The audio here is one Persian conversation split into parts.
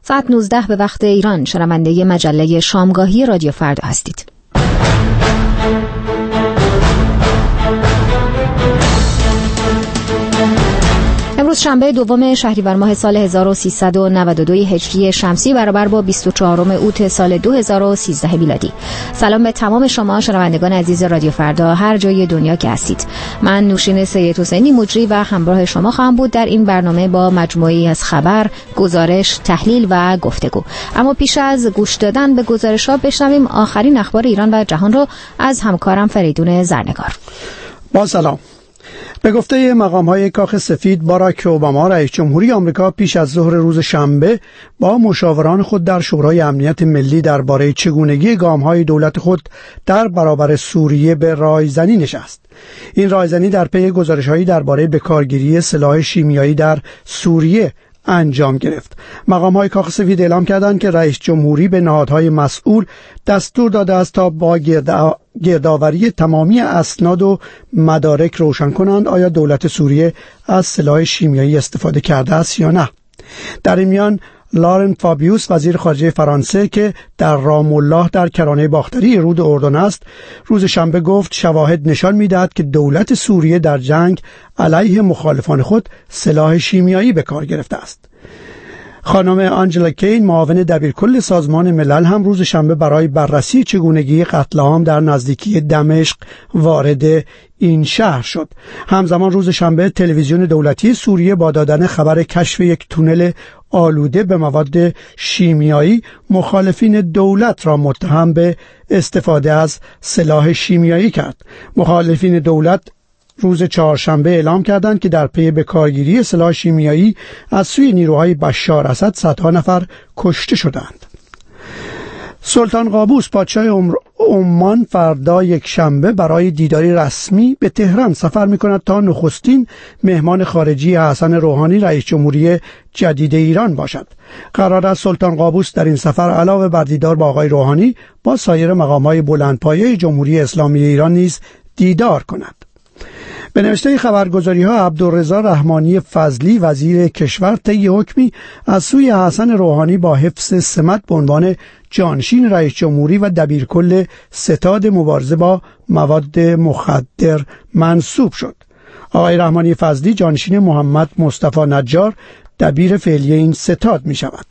ساعت 19 به وقت ایران شنونده مجله شامگاهی رادیو فردا هستید. امروز شنبه دوم شهریور ماه سال 1392 هجری شمسی برابر با 24 اوت سال 2013 میلادی. سلام به تمام شما شنوندگان عزیز رادیو فردا هر جای دنیا که هستید. من نوشین سید حسینی مجری و همراه شما خواهم بود در این برنامه با مجموعه‌ای از خبر، گزارش، تحلیل و گفتگو. اما پیش از گوش دادن به گزارش‌ها بشنویم آخرین اخبار ایران و جهان رو از همکارم فریدون زرنگار. با سلام. به گفته مقام‌های کاخ سفید، باراک اوباما رئیس جمهوری آمریکا پیش از ظهر روز شنبه با مشاوران خود در شورای امنیت ملی درباره چگونگی گام‌های دولت خود در برابر سوریه به رایزنی نشست. این رایزنی در پی گزارش‌هایی درباره بکارگیری سلاح شیمیایی در سوریه انجام گرفت. مقام‌های کاخ سفید اعلام کردند که رئیس جمهوری به نهادهای مسئول دستور داده است تا با گردآوری تمامی اسناد و مدارک روشن کنند آیا دولت سوریه از سلاح شیمیایی استفاده کرده است یا نه. در این میان لارن فابیوس وزیر خارجه فرانسه که در رام الله در کرانه باختری رود اردن است، روز شنبه گفت شواهد نشان می‌دهد که دولت سوریه در جنگ علیه مخالفان خود سلاح شیمیایی به کار گرفته است. خانم آنجلا کین معاون دبیرکل سازمان ملل هم روز شنبه برای بررسی چگونگی قتل عام در نزدیکی دمشق وارد این شهر شد. همزمان روز شنبه تلویزیون دولتی سوریه با دادن خبر کشف یک تونل آلوده به مواد شیمیایی مخالفین دولت را متهم به استفاده از سلاح شیمیایی کرد. مخالفین دولت روز چهارشنبه اعلام کردند که در پی بکارگیری سلاح شیمیایی از سوی نیروهای بشار اسد صدها نفر کشته شدند. سلطان قابوس پادشاه عمان فردا یک شنبه برای دیداری رسمی به تهران سفر می‌کند تا نخستین مهمان خارجی حسن روحانی رئیس جمهوری جدید ایران باشد. قرار است سلطان قابوس در این سفر علاوه بر دیدار با آقای روحانی با سایر مقام‌های بلندپایه جمهوری اسلامی ایران نیز دیدار کند. به نوشته خبرگزاری‌ها عبدالرضا رحمانی فضلی وزیر کشور طی حکمی از سوی حسن روحانی با حفظ سمت به عنوان جانشین رئیس جمهوری و دبیرکل ستاد مبارزه با مواد مخدر منصوب شد. آقای رحمانی فضلی جانشین محمد مصطفی نجار دبیر فعلی این ستاد می شود.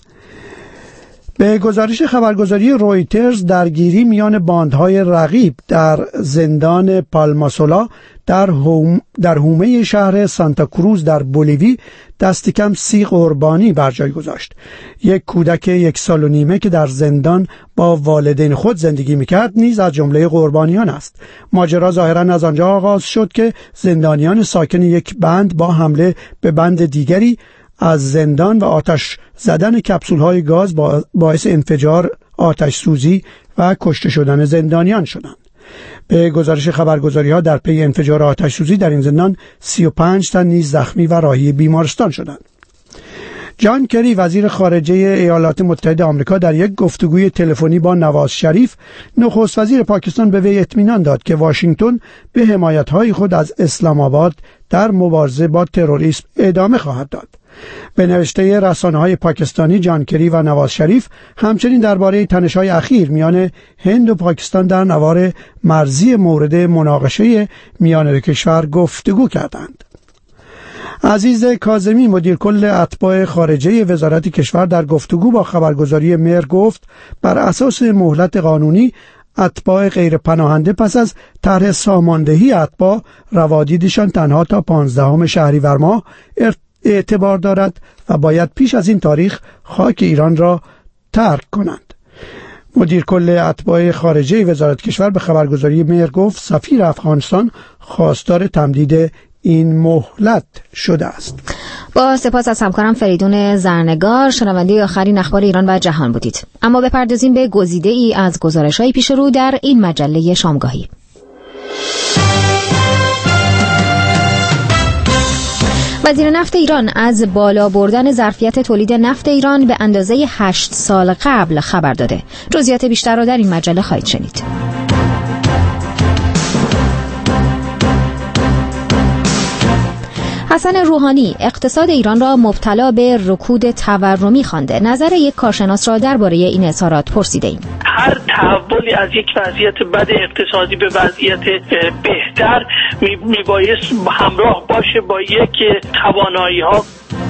به گزارش خبرگزاری رویترز درگیری میان باندهای رقیب در زندان پالماسولا در حومه شهر سانتا کروز در بولیوی دست کم 30 قربانی بر جای گذاشت. یک کودک 1 سال و نیمه که در زندان با والدین خود زندگی میکرد نیز از جمله قربانیان است. ماجرا ظاهرا از آنجا آغاز شد که زندانیان ساکن یک بند با حمله به بند دیگری از زندان و آتش زدن کپسول‌های گاز باعث انفجار، آتش سوزی و کشته شدن زندانیان شدند. به گزارش خبرگزاری‌ها در پی انفجار آتش سوزی در این زندان 35 تن نیز زخمی و راهی بیمارستان شدند. جان کری وزیر خارجه ایالات متحده آمریکا در یک گفتگوی تلفنی با نواز شریف نخست وزیر پاکستان به وی اطمینان داد که واشنگتن به حمایت‌های خود از اسلام آباد در مبارزه با تروریسم ادامه خواهد داد. به نوشته رسانه‌های پاکستانی جان کری و نواز شریف همچنین درباره تنش‌های اخیر میان هند و پاکستان در نوار مرزی مورد مناقشه میان دو کشور گفتگو کردند. عزیز کاظمی مدیر کل اتباع خارجه وزارت کشور در گفتگو با خبرگزاری مهر گفت بر اساس مهلت قانونی اتباع غیر پناهنده پس از طرح ساماندهی اتباع روادیدشان تنها تا 15 شهریور ماه اعتبار دارد و باید پیش از این تاریخ خاک ایران را ترک کنند. مدیر کل اتباع خارجه وزارت کشور به خبرگزاری مهر گفت سفیر افغانستان خواستار تمدید این مهلت شده است. با سپاس از همکارم فریدون زرنگار شنونده آخرین اخبار ایران و جهان بودید. اما بپردازیم به گزیده ای از گزارش‌های پیش رو در این مجله شامگاهی. وزیر نفت ایران از بالا بردن ظرفیت تولید نفت ایران به اندازه 8 سال قبل خبر داده. جزئیات بیشتر را در این مجله خواهید شنید. حسن روحانی اقتصاد ایران را مبتلا به رکود تورمی خوانده. نظر یک کارشناس را درباره این اظهارات پرسیده‌ایم. هر تحولی از یک وضعیت بد اقتصادی به وضعیت بهتر میبایست همراه باشه با یک توانایی‌ها.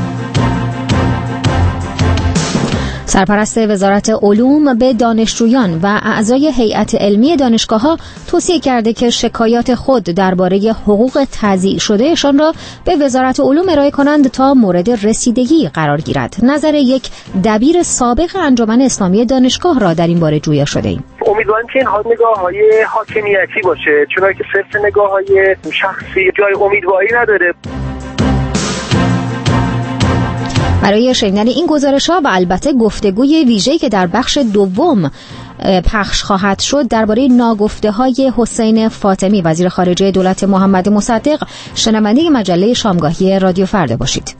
سرپرست وزارت علوم به دانشجویان و اعضای هیئت علمی دانشگاه‌ها توصیه کرده که شکایات خود درباره حقوق تضییع شدهشان را به وزارت علوم ارائه کنند تا مورد رسیدگی قرار گیرد. نظر یک دبیر سابق انجمن اسلامی دانشگاه را در این باره جویا شده‌ایم. امیدوارم که این نگاه‌های حاکمیتی باشه، چون که صرف نگاه‌های شخصی جای امیدواری نداره. برای شنیدن این گزارش‌ها و البته گفتگوی ویژه‌ای که در بخش دوم پخش خواهد شد درباره ناگفته‌های حسین فاطمی وزیر خارجه دولت محمد مصدق، شنونده مجله شامگاهی رادیو فردا باشید.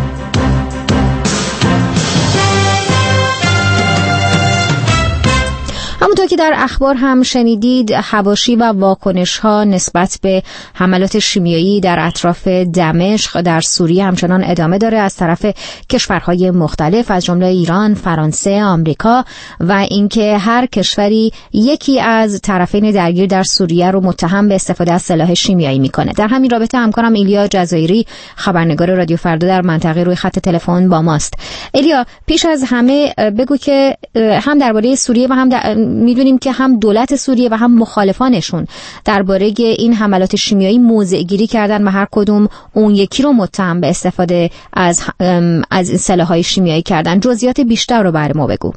همونطور که در اخبار هم شنیدید، حواشی و واکنش‌ها نسبت به حملات شیمیایی در اطراف دمشق در سوریه همچنان ادامه داره از طرف کشورهای مختلف از جمله ایران، فرانسه، آمریکا و اینکه هر کشوری یکی از طرفین درگیر در سوریه رو متهم به استفاده از سلاح شیمیایی میکنه. در همین رابطه همکارم ایلیا جزایری، خبرنگار رادیو فردا در منطقه، روی خط تلفن با ماست. ایلیا، پیش از همه بگو که هم درباره سوریه و هم میدونیم که هم دولت سوریه و هم مخالفانشون درباره این حملات شیمیایی موضع گیری کردن و هر کدوم اون یکی رو متهم به استفاده از سلاح‌های شیمیایی کردن. جزئیات بیشتر رو برای ما بگو.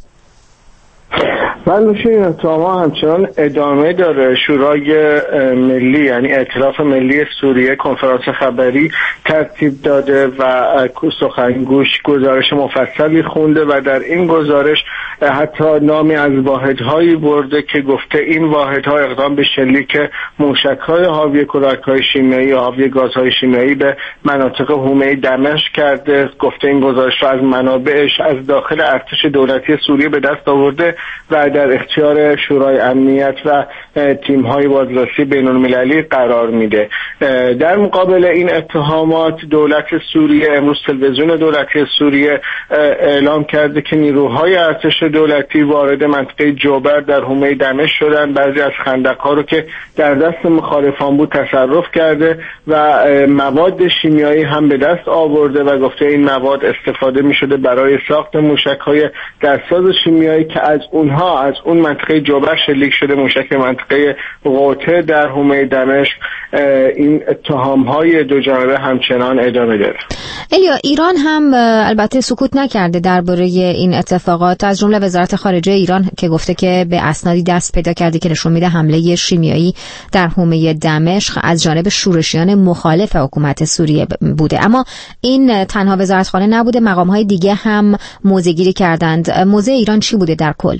این اتهام همچنان ادامه داره. شورای ملی یعنی ائتلاف ملی سوریه کنفرانس خبری ترتیب داده و سخنگوش گزارش مفصلی خونده و در این گزارش حتی نامی از واحدهایی برده که گفته این واحدها اقدام به شلیک موشک‌های حاوی کلاهک‌های شیمیایی یا حاوی گازهای شیمیایی به مناطق حومه دمشق کرده. گفته این گزارش را از منابعش از داخل ارتش دولتی سوریه به دست آورده و در اختیار شورای امنیت و تیم‌های بازرسی بین‌المللی قرار میده. در مقابل این اتهامات دولت سوریه امروز تلویزیون دولتی سوریه اعلام کرده که نیروهای ارتش دولتی وارد منطقه جوبر در حومه دمشق شدن. بعضی از خندق‌ها رو که در دست مخالفان بود تصرف کرده و مواد شیمیایی هم به دست آورده و گفته این مواد استفاده می‌شده برای ساخت موشک‌های دستساز شیمیایی که از اون منطقه جوبر شلیک شده موشک منطقه قوطه در حومه دمشق. این اتهام‌های دو جانبه همچنان ادامه داره. الیا، ایران هم البته سکوت نکرده درباره این اتفاقات، از جمله وزارت خارجه ایران که گفته که به اسنادی دست پیدا کرده که نشون میده حمله شیمیایی در حومه دمشق از جانب شورشیان مخالف حکومت سوریه بوده. اما این تنها وزارتخانه نبوده، مقام‌های دیگه هم موضع‌گیری کردند. موضع ایران چی بوده در کل؟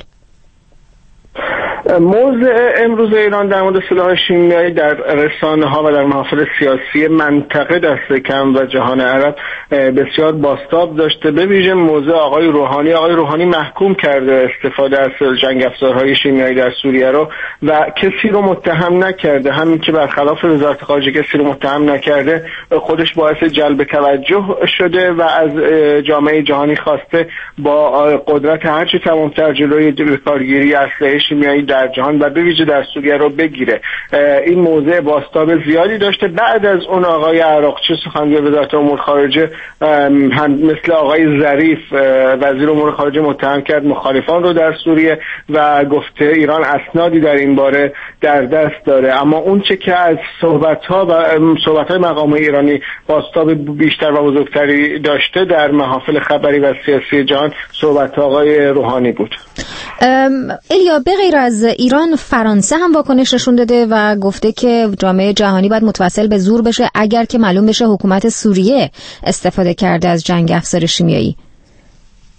موضع امروز ایران در مورد سلاح شیمیایی در رسانه‌ها و در محافل سیاسی منطقه دست کم و جهان عرب بسیار بازتاب داشته. به ویژه موضع آقای روحانی محکوم کرده استفاده از جنگ افزارهای شیمیایی در سوریه رو و کسی رو متهم نکرده. همین که برخلاف وزارت خارجه کسی رو متهم نکرده خودش باعث جلب توجه شده و از جامعه جهانی خواسته با قدرت هرچی تمام‌تر جلوی کارگیری اسلحه شیمیایی در جهان و به ویژه در سوریه رو بگیره. این موضع بازتاب زیادی داشته. بعد از اون آقای عراقچی سخنگوی وزارت امور خارجه هم مثل آقای ظریف وزیر امور خارجه متهم کرد مخالفان رو در سوریه و گفته ایران اسنادی در این باره در دست داره. اما اون چه که از صحبت‌های مقامات ایرانی بازتاب بیشتر و بزرگتری داشته در محافل خبری و سیاسی جهان صحبت آقای روحانی بود. الیا، به غیر از ایران، فرانسه هم واکنش نشون داده و گفته که جامعه جهانی باید متوسل به زور بشه اگر که معلوم بشه حکومت سوریه استفاده کرده از جنگ افزار شیمیایی.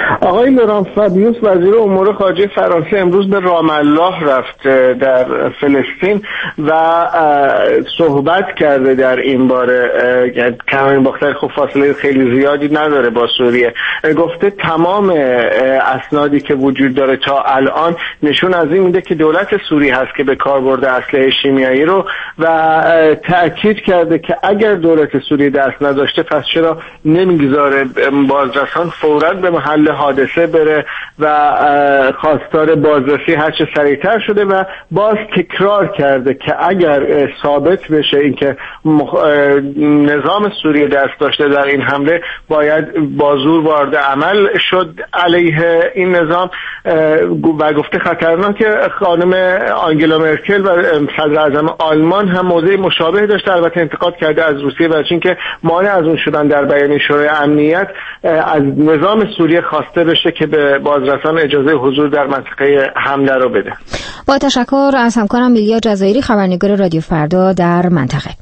آقای لوران فابیوس وزیر امور خارجه فرانسه امروز به رام الله رفت در فلسطین و صحبت کرده در این باره. کرمین باختر خب فاصله خیلی زیادی نداره با سوریه. گفته تمام اسنادی که وجود داره تا الان نشون از این میده که دولت سوریه هست که به کار برده اسلحه شیمیایی رو و تأکید کرده که اگر دولت سوریه دست نداشته پس چرا نمیگذاره بازرسان فوراً به محل حادثه بره و خواستار بازرسی هرچه سریعتر شده و باز تکرار کرده که اگر ثابت بشه اینکه نظام سوریه دست داشته در این حمله باید با زور وارد عمل شد علیه این نظام و گفته خطرناکه. خانم آنگلا مرکل و صدر اعظم آلمان هم موضع مشابه داشته، البته انتقاد کرده از روسیه و اینکه مانع از اون شدن در بیانیه شورای امنیت از نظام سوریه خواسته بشه که به بازرسان اجازه حضور در منطقه حمله رو بده. با تشکر از همکارم میلیا جزایری، خبرنگار رادیو فردا در منطقه.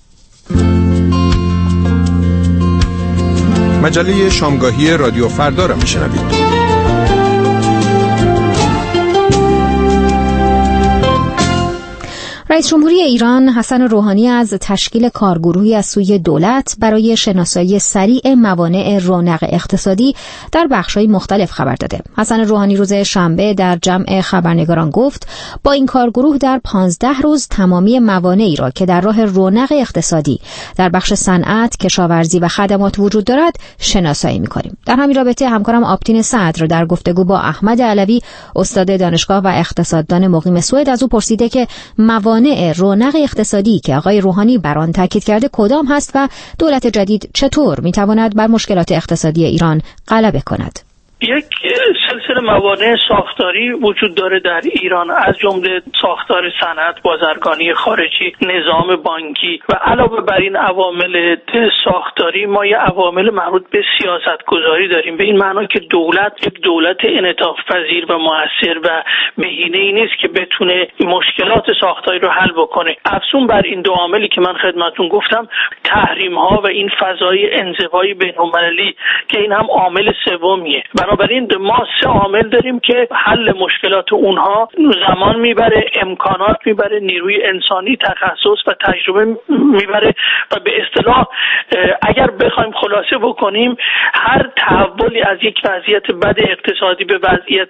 مجله شامگاهی رادیو فردا را میشنوید. رئیس جمهوری ایران حسن روحانی از تشکیل کارگروهی از سوی دولت برای شناسایی سریع موانع رونق اقتصادی در بخش‌های مختلف خبر داده. حسن روحانی روز شنبه در جمع خبرنگاران گفت با این کارگروه در 15 روز تمامی موانعی را که در راه رونق اقتصادی در بخش صنعت، کشاورزی و خدمات وجود دارد شناسایی می‌کنیم. در همین رابطه همکارم آبتین صدر در گفتگو با احمد علوی استاد دانشگاه و اقتصاددان مقیم سوئد از او پرسیده که موانع رونق اقتصادی که آقای روحانی بر آن تاکید کرده کدام هست و دولت جدید چطور میتواند بر مشکلات اقتصادی ایران غلبه کند؟ یک سلسله موانع ساختاری وجود داره در ایران، از جمله ساختار صنعت، بازرگانی خارجی، نظام بانکی و علاوه بر این عوامل ساختاری ما یه عوامل مربوط به سیاست گذاری داریم، به این معنا که دولت انعطاف پذیر و موثر و بهینه‌ای نیست که بتونه مشکلات ساختاری رو حل بکنه. افزون بر این دو عاملی که من خدمتتون گفتم، تحریم ها و این فضای انزوای بین‌المللی که این هم عامل سومیه. بنابراین ما سه عامل داریم که حل مشکلات اونها زمان میبره، امکانات میبره، نیروی انسانی، تخصص و تجربه میبره و به اصطلاح اگر بخوایم خلاصه بکنیم هر تحولی از یک وضعیت بد اقتصادی به وضعیت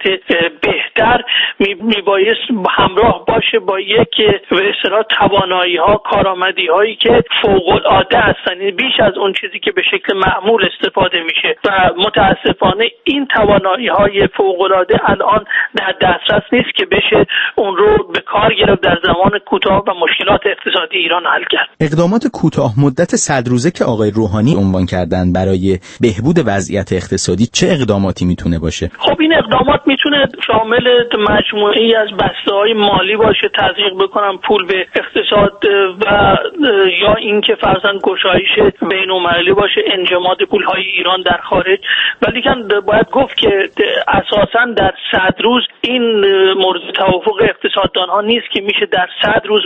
بهتر میبایست همراه باشه با یک به اصطلاح توانایی ها، کارآمدی هایی که فوق العاده هستن، بیش از اون چیزی که به شکل معمول استفاده میشه و متاسفانه این توانایی های فوق العاده الان در دسترس نیست که بشه اون رو به کار گرفت در زمان کوتاه و مشکلات اقتصادی ایران حل کرد. اقدامات کوتاه مدت 100 روزه که آقای روحانی عنوان کردن برای بهبود وضعیت اقتصادی چه اقداماتی میتونه باشه؟ خب این اقدامات میتونه شامل مجموعه‌ای از بسته‌های مالی باشه، تزریق بکنن پول به اقتصاد و یا اینکه فرضاً گشایش بین‌المللی باشه، انجماد پول‌های ایران در خارج. ولی باید گفت که اساساً در 100 روز این مورد توافق اقتصاددان‌ها نیست که میشه در 100 روز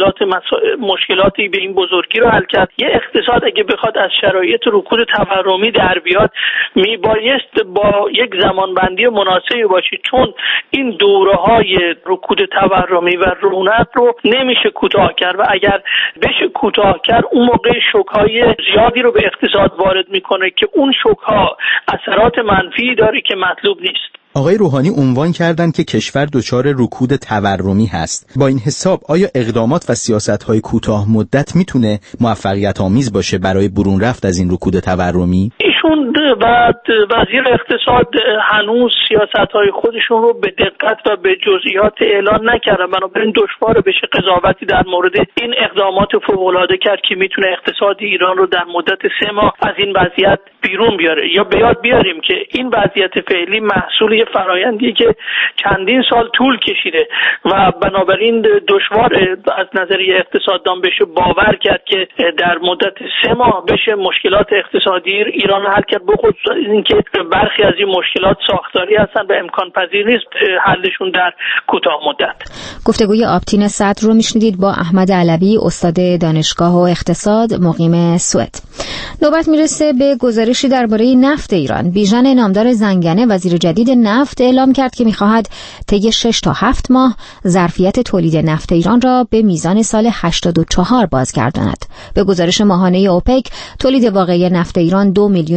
مشکلاتی به این بزرگی رو حل کرد. یه اقتصاد اگه بخواد از شرایط رکود تورمی در بیاد میبایست با یک زمانبندی مناسبی باشه، چون این دوره‌های رکود تورمی و رونق رو نمیشه کوتاه کرد و اگر بشه کوتاه کرد اون موقع شوک‌های زیادی رو به اقتصاد وارد میکنه که اون شوک‌ها اثرات منفی داره که مطلوب نیست. آقای روحانی عنوان کردن که کشور دچار رکود تورمی هست. با این حساب آیا اقدامات و سیاست‌های کوتاه مدت میتونه موفقیت آمیز باشه برای برون رفت از این رکود تورمی؟ ایشون و وزیر اقتصاد هنوز سیاست‌های خودشون رو به دقت و به جزئیات اعلان نکردن، بنابراین دشوار بشه قضاوتی در مورد این اقدامات فوق‌العاده کرد که میتونه اقتصاد ایران رو در مدت 3 ماه از این وضعیت بیرون بیاره. یا به یاد بیاریم که این وضعیت فعلی محصول فرآیندی که چندین سال طول کشیده و بنابراین دشوار از نظریه اقتصاددان بشه باور کرد که در مدت 3 ماه بشه مشکلات اقتصادی ایران حل کرد. بخصوص اینکه برخی از این مشکلات ساختاری هستن و امکان پذیر نیست حلشون در کوتاه مدت. گفتگوی آبتین صدر رو میشنیدید با احمد علوی، استاد دانشگاه و اقتصاد مقیم سوئد. نوبت میرسه به گزارشی درباره نفت ایران. بیژن نامدار زنگنه، وزیر جدید نفت، اعلام کرد که میخواهد طی 6 تا 7 ماه ظرفیت تولید نفت ایران را به میزان سال 84 بازگرداند. به گزارش ماهانه اوپک، تولید واقعی نفت ایران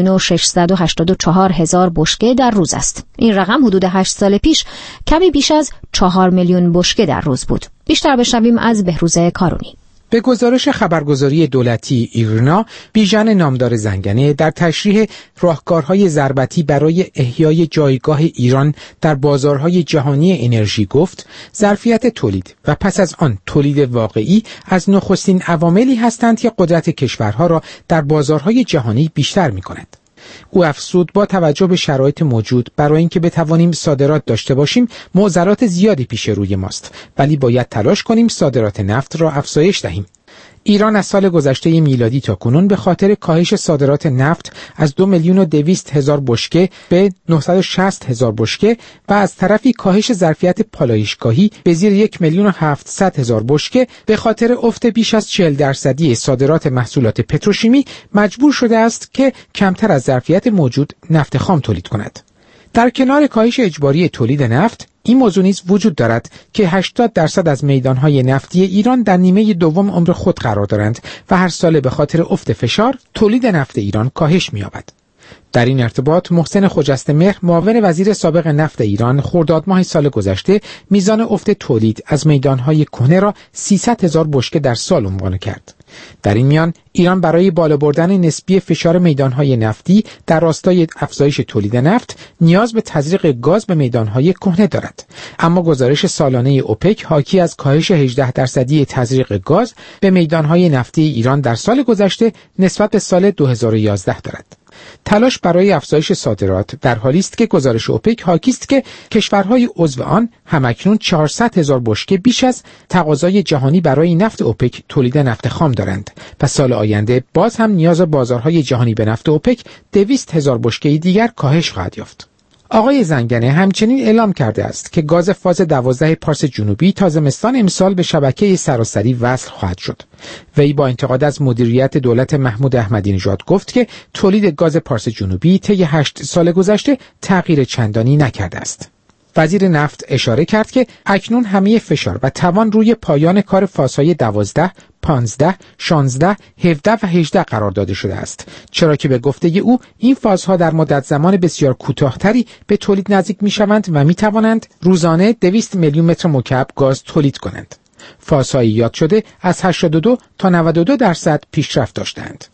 2,684,000 بشکه در روز است. این رقم حدود 8 سال پیش کمی بیش از 4 میلیون بشکه در روز بود. بیشتر بشنویم از بهروز کارونی. به گزارش خبرگزاری دولتی ایرنا، بیژن نامدار زنگنه در تشریح راهکارهای ضربتی برای احیای جایگاه ایران در بازارهای جهانی انرژی گفت ظرفیت تولید و پس از آن تولید واقعی از نخستین عواملی هستند که قدرت کشورها را در بازارهای جهانی بیشتر می‌کند. او افزود با توجه به شرایط موجود برای اینکه بتوانیم صادرات داشته باشیم معضلات زیادی پیش روی ماست، ولی باید تلاش کنیم صادرات نفت را افزایش دهیم. ایران از سال گذشته میلادی تا کنون به خاطر کاهش صادرات نفت از 2,200,000 بشکه به 960,000 بشکه و از طرفی کاهش ظرفیت پالایشگاهی به زیر 1,700,000 بشکه به خاطر افت بیش از 40% صادرات محصولات پتروشیمی مجبور شده است که کمتر از ظرفیت موجود نفت خام تولید کند. در کنار کاهش اجباری تولید نفت، این موضوع نیز وجود دارد که 80% از میدانهای نفتی ایران در نیمه دوم عمر خود قرار دارند و هر ساله به خاطر افت فشار تولید نفت ایران کاهش می‌یابد. در این ارتباط محسن خجستمهر، معاون وزیر سابق نفت ایران، خرداد ماه سال گذشته میزان افت تولید از میدانهای کهنه را 300,000 بشکه در سال عنوان کرد. در این میان ایران برای بالا بردن نسبی فشار میدانهای نفتی در راستای افزایش تولید نفت نیاز به تزریق گاز به میدانهای کهنه دارد. اما گزارش سالانه اوپک حاکی از کاهش 18% تزریق گاز به میدانهای نفتی ایران در سال گذشته نسبت به سال 2011 دارد. تلاش برای افزایش صادرات در حالی است که گزارش اوپک حاکی است که کشورهای عضو آن همکنون 400,000 بشکه بیش از تقاضای جهانی برای نفت اوپک تولید نفت خام دارند و سال آینده باز هم نیاز بازارهای جهانی به نفت اوپک 200,000 بشکه دیگر کاهش خواهد یافت. آقای زنگنه همچنین اعلام کرده است که گاز فاز 12 پارس جنوبی تا زمستان امسال به شبکه سراسری وصل خواهد شد. وی با انتقاد از مدیریت دولت محمود احمدی نژاد گفت که تولید گاز پارس جنوبی طی 8 سال گذشته تغییر چندانی نکرده است. وزیر نفت اشاره کرد که اکنون همه فشار و توان روی پایان کار فازهای 12، 15، 16، 17 و 18 قرار داده شده است، چرا که به گفته او این فازها در مدت زمان بسیار کوتاه‌تری به تولید نزدیک می‌شوند و می‌توانند روزانه 200 میلیون متر مکعب گاز تولید کنند. فازهای یاد شده از 82 تا 92% پیشرفت داشتند.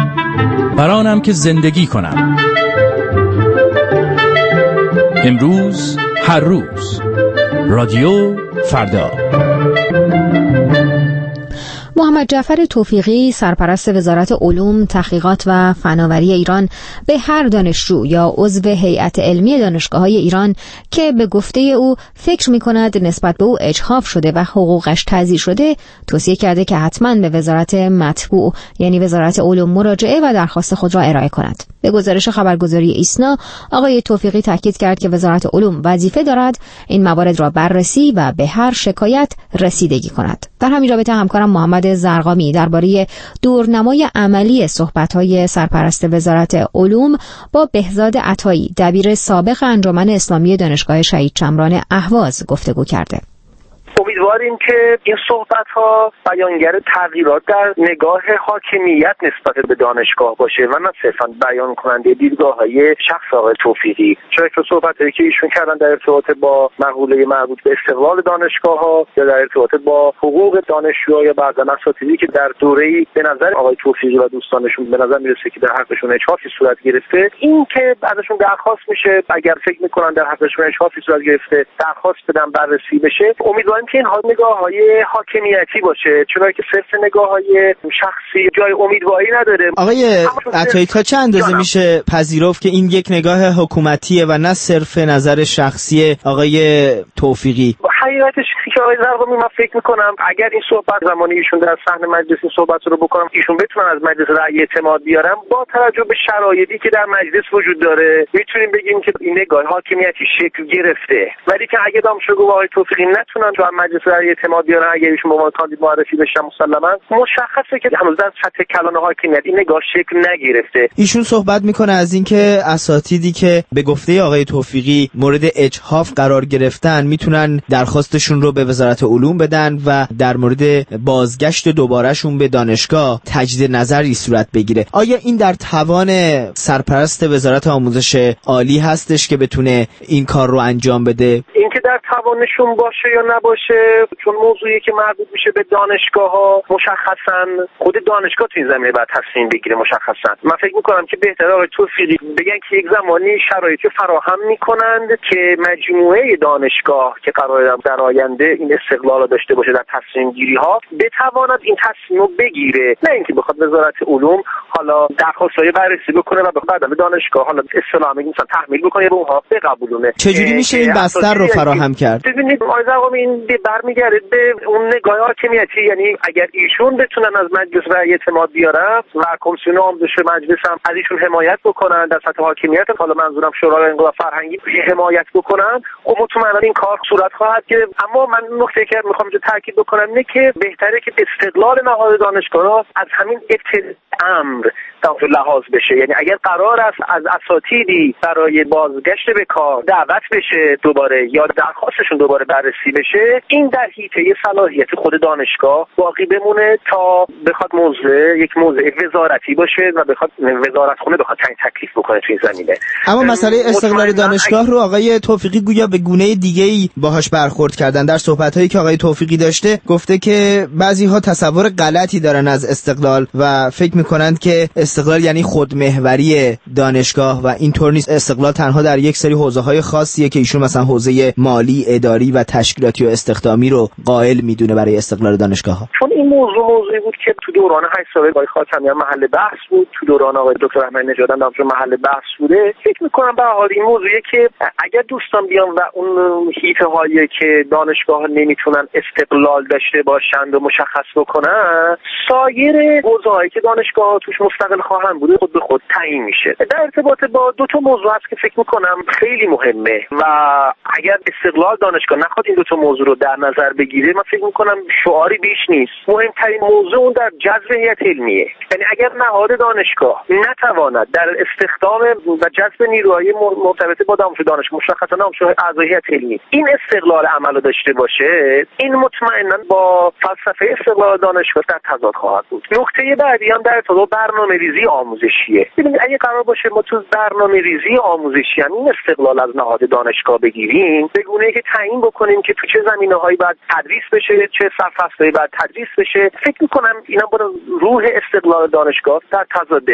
برانم که زندگی کنم. امروز هر روز رادیو فردا. محمد جعفر توفیقی، سرپرست وزارت علوم، تحقیقات و فناوری ایران، به هر دانشجو یا عضو هیئت علمی دانشگاه‌های ایران که به گفته او فکر می‌کند نسبت به او اجحاف شده و حقوقش تضییع شده، توصیه کرده که حتماً به وزارت مطبوع یعنی وزارت علوم مراجعه و درخواست خود را ارائه کند. به گزارش خبرگزاری ایسنا، آقای توفیقی تاکید کرد که وزارت علوم وظیفه دارد این موارد را بررسی و به هر شکایت رسیدگی کند. در همین رابطه همکارم محمد زرقامی درباره دورنمای عملی صحبت‌های سرپرست وزارت علوم با بهزاد عطایی، دبیر سابق انجمن اسلامی دانشگاه شهید چمران اهواز گفتگو کرده. امیدواریم که این صحبت‌ها بیانگر تغییرات در نگاه حاکمیت نسبت به دانشگاه باشه و نه صرفاً بیان کننده دیدگاه‌های شخص آقای توفیقی. چون که صحبتایی که ایشون کردن در ارتباط با مقوله مربوط به استقلال دانشگاه‌ها یا در ارتباط با حقوق دانشجوها یا بعضا اساتیدی که در دوره‌ای به نظر آقای توفیقی و دوستانشون به نظر میرسه که در حقشون اجحافی صورت گرفته، این که ازشون درخواست میشه اگر فکر می‌کنن در حقشون اجحافی صورت گرفته درخواست بدن بررسی بشه. امیدواریم که این نگاه‌های حاکمیتی باشه، چون که صرف نگاه‌های شخصی جای امیدواری نداره. آقای عطایی تا چه اندازه میشه پذیرفت که این یک نگاه حکومتیه و نه صرف نظر شخصی آقای توفیقی؟ حقیقتش که آقای زرقامی من فکر میکنم اگر این صحبت زمانی ایشون در صحن مجلس این صحبت رو بکنم ایشون بتونن از مجلس رأی اعتماد بیارن، با توجه به شرایطی که در مجلس وجود داره میتونیم بگیم که این نگاه حاکمیتی شکل گرفته. ولی که اگه دانشجو و آقای توفیقی نتونن تو مجلس رأی اعتماد بیارن، اگر ایشون به عنوان کاندید معرفی بشن، مسلما مشخصه که هنوز در سطح کلان حاکمیت این نگاه شکل نگرفته. ایشون صحبت میکنه از اینکه اساتیدی که به گفته آقای توفیقی مورد اجحاف قرار گرفتن میتونن درخواستشون رو به وزارت علوم بدن و در مورد بازگشت دوبارهشون به دانشگاه تجدید نظری صورت بگیره. آیا این در توان سرپرست وزارت آموزش عالی هستش که بتونه این کار رو انجام بده؟ اینکه در توانشون باشه یا نباشه، چون موضوعی که مربوط میشه به دانشگاه‌ها، مشخصاً خود دانشگاه تو این زمینه باید تصمیم بگیره. مشخصاً من فکر می‌کنم که بهتره آقای توفیقی بگن که یک زمانی شرایطی فراهم می‌کنند که مجموعه دانشگاه که قراره در آینده این استقلال داشته باشه در تصمیم گیری‌ها بتواند این تصمیم رو بگیره، نه اینکه بخواد وزارت علوم حالا درخواست‌های بررسی بکنه و بعد به دانشگاه حالا اصطلاحاً مثلا تحمیل بکنه به اونها بقبولونه. چجوری میشه این بستر رو فراهم کرد؟ ببینید آقای زرقامی این برمیگرده به اون نگاه حاکمیتی، یعنی اگر ایشون بتونن از مجلس رأی اعتماد بیارن و کمیسیون آموزش مجلس هم از ایشون حمایت بکنن در سطح حاکمیت، حالا منظورم شورای انقلاب فرهنگی حمایت بکنن، خب مطمئنا این کار صورت خواهد گرفت. اما من نکته که میخوام اینجا تاکید بکنم اینه که بهتره که استقلال نهاد دانشگاه از همین ابتدای امر لحاظ بشه. یعنی اگر قرار است از اساتیدی برای بازگشت به کار دعوت بشه دوباره یا درخواستشون دوباره بررسی بشه، این در حیطه صلاحیت خود دانشگاه باقی بمونه تا بخواد یک موضوع وزارتی باشه و بخواد وزارتخونه بخواد تعیین تکلیف بکنه تو این زمینه. اما مسئله استقلال دانشگاه رو آقای توفیقی گویا به گونه دیگه‌ای باهاش برخورد کردن. در صحبت‌هایی که آقای توفیقی داشته گفته که بعضی‌ها تصور غلطی دارن از استقلال و فکر می‌کنند که استقلال یعنی خودمحوری دانشگاه و اینطور نیست. استقلال تنها در یک سری حوزه‌های خاصیه که ایشون مثلا حوزه مالی، اداری و تشکیلاتی و استخدامی رو قائل میدونه برای استقلال دانشگاه‌ها. چون این موضوعی بود که تو دوران 8 ساله آقای خاتمیان محل بحث بود، تو دوران آقای دکتر احمدی نژاد هم محل بحث بوده. فکر می‌کنم به حال این موضوعی که اگر دوستان بیان و اون حیطه‌هایی که دانشگاه نمیتونن استقلال داشته باشند و مشخص بکنن، سایر حوزه‌هایی که دانشگاه توش مستقل خواهند بود خود به خود تعیین میشه. در ارتباط با دو تا موضوع هست که فکر می‌کنم خیلی مهمه و اگر استقلال دانشگاه نخواد این دو تا موضوع رو در نظر بگیره، من فکر می‌کنم شعاری بیش نیست. مهمترین موضوع اون در جذب هیئت علمیه. یعنی اگر نهاد دانشگاه نتواند در استخدام و جذب نیروهای مرتبط با دانشجو دانشگاه، مشخصا دانشجو اعضای هیئت علمی، این استقلال عمل رو داشته باشه، این مطمئنا با فلسفه استقلال دانشگاه در تضاد خواهد بود. نکته بعدی هم در ارتباط با برنامه‌ریزی آموزشیه. ببینید اگه قرار باشه ما تو برنامه‌ریزی آموزشی هم این استقلال از نهاد دانشگاه بگیریم، به گونه‌ای که تعیین بکنیم که تو چه زمینه‌هایی باید تدریس بشه، چه سرفصل‌هایی باید تدریس بشه، فکر می‌کنم اینا با روح استقلال دانشگاه در تضاده.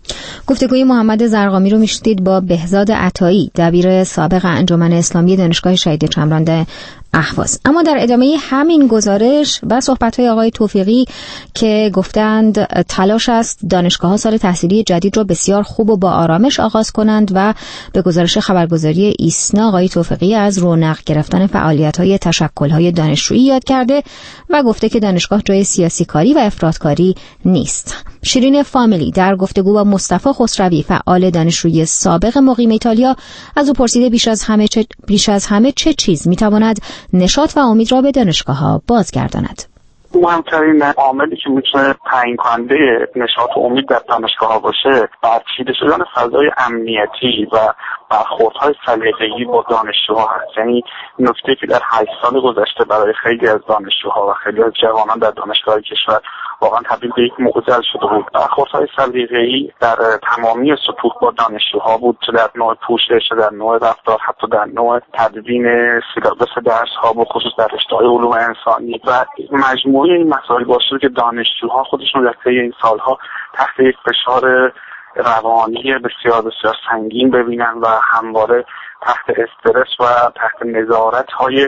گفتگوی محمد زرقامی رو میشنید با بهزاد عطایی، دبیر سابق انجمن اسلامی دانشگاه شهید چمران اهواز. اما در ادامه همین گزارش و صحبت‌های آقای توفیقی که گفتند تلاش است دانشگاه‌ها سال تحصیلی جدید رو بسیار خوب و با آرامش آغاز کنند و به گزارش خبرگزاری ایسنا آقای توفیقی از رونق گرفتن فعالیت‌های تشکل‌های دانشجویی یاد کرده و گفته که دانشگاه جای سیاسی کاری و افراط‌کاری نیست. شیرین فامیلی در گفتگو با مصطفی خسروی فعال دانشجوی سابق مقیم ایتالیا از او پرسیده بیش از همه چه چیز می‌تواند نشاط و امید را به دانشگاه‌ها بازگرداند. مهمترین عاملی که میتونه تعیین کننده نشاط و امید در دانشگاه‌ها باشه برچیده شدن فضای امنیتی و برخوردهای سلیقه‌ای با دانشجوها هست. یعنی نکته که در 8 سال گذشته برای خیلی از دانشجوها و خیلی از جوانان در دانشگاه کشور واقعا تبدیل به یک معضل شده بود. برخوردهای سلیقه‌ای در تمامی سطوح با دانشجوها بود، چه در نوع پوشش، چه در نوع رفتار، حتی در نوع تدوین سیلابس درس‌ها، به خصوص در رشته‌های علوم انسانی و مجموعه این مسائل باعث شد که دانشجوها خودشون در طی این سالها تحت یک فشار روانی بسیار بسیار سنگین ببینن و همواره تحت استرس و تحت نظارت‌های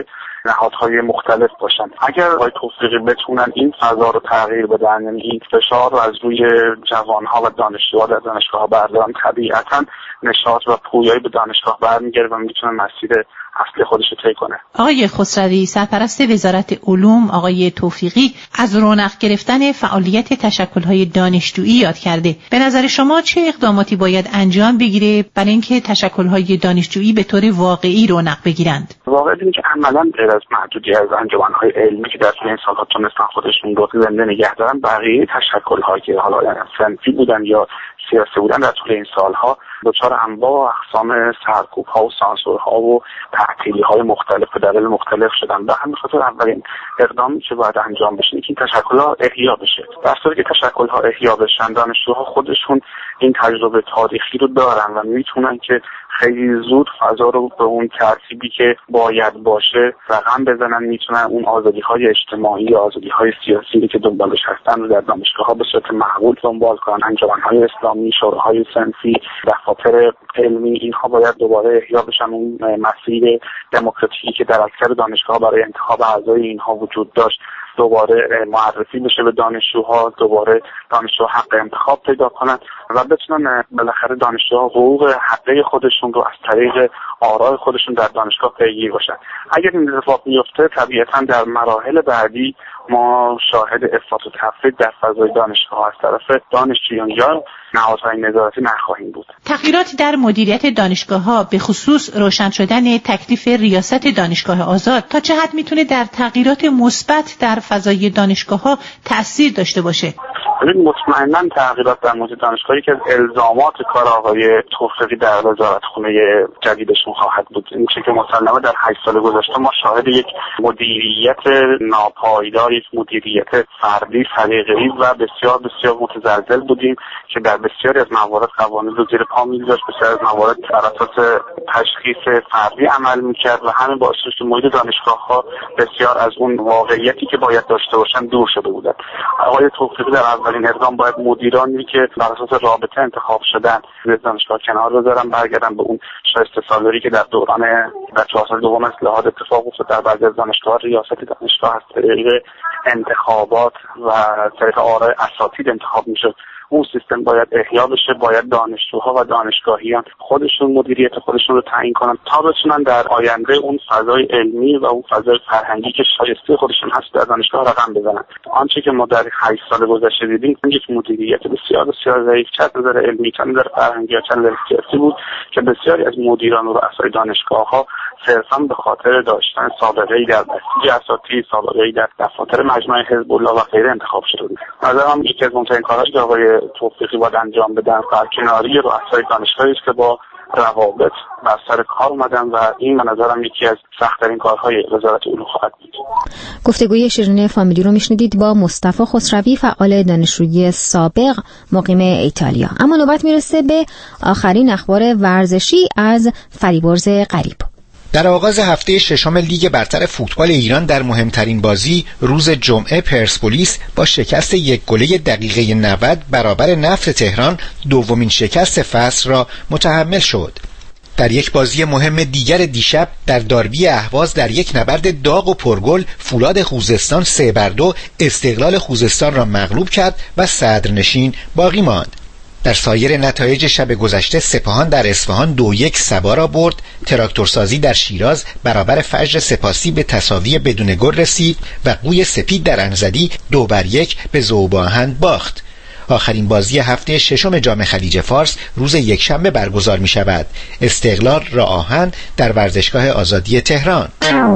نهادهای مختلف باشن. اگر آقای توفیقی بتونن این فضا رو تغییر بدن، یعنی این فشار رو از روی جوانها و دانشجوها در دانشگاه بردارن، طبیعتاً نشاط و پویایی به دانشگاه برمیگره و میتونه مسیر اصلی خودش رو طی کنه. آقای خسروی، سرپرست وزارت علوم آقای توفیقی از رونق گرفتن فعالیت تشکل‌های دانشجویی یاد کرده. به نظر شما چه اقداماتی باید انجام بگیره برای اینکه تشکل‌های دانشجویی به طور واقعی رونق بگیرند؟ واقعیت اینه که عملاً غیر از معدودی از انجمن‌های علمی که در طول این سال‌ها تونستن خودشون رو زنده نگه دارن، بقیه تشکل‌هایی که حالا صنفی بودن یا سیاسی بودن در طول این سال‌ها دچار انواع و اقسام سرکوب‌ها و سانسورها و تعطیلی‌های مختلف و دلایل مختلف شدن. به همین خاطر اولین اقدامی که باید انجام بشه اینه که این تشکل‌ها احیا بشه. در صورتی که تشکل‌ها احیا بشن، دانشجوها خودشون این تجربه تاریخی رو دارن و میتونن که خیلی زود فضا رو به اون ترتیبی که باید باشه رقم بزنن، میتونن اون آزادی‌های اجتماعی، آزادی‌های سیاسی که دنبالش هستن رو در دانشگاه‌ها به صورت معقول دنبال کنن. انجمن‌های اسلامی، شوراهای صنفی، دفاتر علمی، اینها باید دوباره احیا بشن. اون مسیر دموکراتیکی که در اکثر دانشگاه‌ها برای انتخاب اعضای اینها وجود داشت دوباره معرفی بشه به دانشجوها، دوباره دانشجوها حق انتخاب پیدا کنن و بتونن بالاخره دانشجوها حقوق حقه خودشون رو از طریق آراء خودشون در دانشگاه پیگیر باشن. اگر این اتفاق بیفته طبیعتاً در مراحل بعدی ما شاهد افراط و تفرید در فضای دانشگاه از طرف دانشجویان یا نهادهای نظارتی نخواهیم بود. تغییراتی در مدیریت دانشگاه‌ها به خصوص روشن شدن تکلیف ریاست دانشگاه آزاد تا چه حد میتونه در تغییرات مثبت در فضای دانشگاه‌ها تأثیر داشته باشه؟ مطمئناً تغییرات در مدیریت دانشگاهی که از الزامات کار آقای توفیقی در وزارتخونه جدیدشون خواهد بود. این چیزی که مسلماً در 8 سال گذشته ما شاهد یک مدیریت ناپایدار، یک مدیریت فردی، سلیقه‌ای و بسیار بسیار متزلزل بودیم که در بسیاری از موارد قوانین رو زیر پا می‌گذاشت، بسیاری از موارد بر اساس تشخیص فردی عمل می‌کرد و همین باعث شد که محیط دانشگاه‌ها بسیار از اون واقعیتی که باید داشته باشن دور شده بودند. آقای توفیقی در اولین اقدام باید مدیرانی که بر اساس رابطه انتخاب شدن از دانشگاه کنار بذارن، برگردن به اون شایسته سالاری که در دوران در 4 سال دوم اصلاحات اتفاق افتاد. در بعضی از دانشگاه‌ها ریاست دانشگاه از طریق انتخابات و طریق آراء اساتید انتخاب می‌شد. اون سیستم باید احیا بشه، باید دانشجوها و دانشگاهیان خودشون مدیریت خودشون رو تعیین کنن تا بتونن در آینده اون فضای علمی و اون فضای فرهنگی که شایسته خودشون هست در دانشگاه رقم بزنن. آنچه که ما در 8 سال گذشته دیدیم یک مدیریت بسیار بسیار ضعیف چه از نظر علمی، چه از نظر فرهنگی، چه از نظر سیاسی بود که بسیاری از مدیران و رؤسای دانشگاه‌ها صرفاً به خاطر داشتن سابقه‌ای در بسیج اساتید، سابقه‌ای در دفاتر مجمع حزب الله و غیره انتخاب شده بود. نظرم یکی از مهمترین کارهایی که آقای توفیقی باید انجام بدن برکناری رؤسای دانشگاهی است که با روابط بر سر کار اومدن و این به نظرم یکی از سخت‌ترین کارهای وزارت علوم خواهد بود. گفتگوی شیرین فامیلی رو میشنیدید با مصطفی خسروی، فعال دانشجویی سابق مقیم ایتالیا. اما نوبت میرسه به آخرین اخبار ورزشی از فریبرز غریب. در آغاز هفته ششم لیگ برتر فوتبال ایران در مهمترین بازی روز جمعه پرسپولیس با شکست 1-0 دقیقه 90 برابر نفت تهران دومین شکست فصل را متحمل شد. در یک بازی مهم دیگر دیشب در داربی اهواز در یک نبرد داغ و پرگل فولاد خوزستان 3-2 استقلال خوزستان را مغلوب کرد و صدرنشین باقی ماند. در سایر نتایج شب گذشته سپاهان در اصفهان 2-1 سبا را برد. تراکتورسازی در شیراز برابر فجر سپاسی به تساوی بدون گل رسید و قوی سپید در انزلی 2-1 به ذوب‌آهن باخت. آخرین بازی هفته ششم جام خلیج فارس روز یکشنبه برگزار می شود. استقلال را آهن در ورزشگاه آزادی تهران.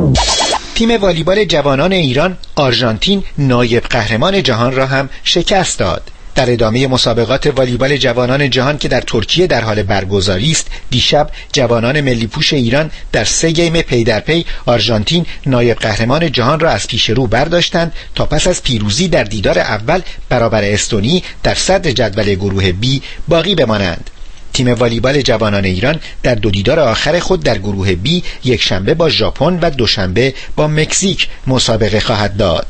تیم والیبال جوانان ایران آرژانتین نایب قهرمان جهان را هم شکست داد. در ادامه مسابقات والیبال جوانان جهان که در ترکیه در حال برگزاری است، دیشب جوانان ملی پوش ایران در 3 گیم پی در پی آرژانتین نایب قهرمان جهان را از پیش رو برداشتند تا پس از پیروزی در دیدار اول برابر استونی در صدر جدول گروه B باقی بمانند. تیم والیبال جوانان ایران در 2 دیدار آخر خود در گروه B یکشنبه با ژاپن و دوشنبه با مکزیک مسابقه خواهد داد.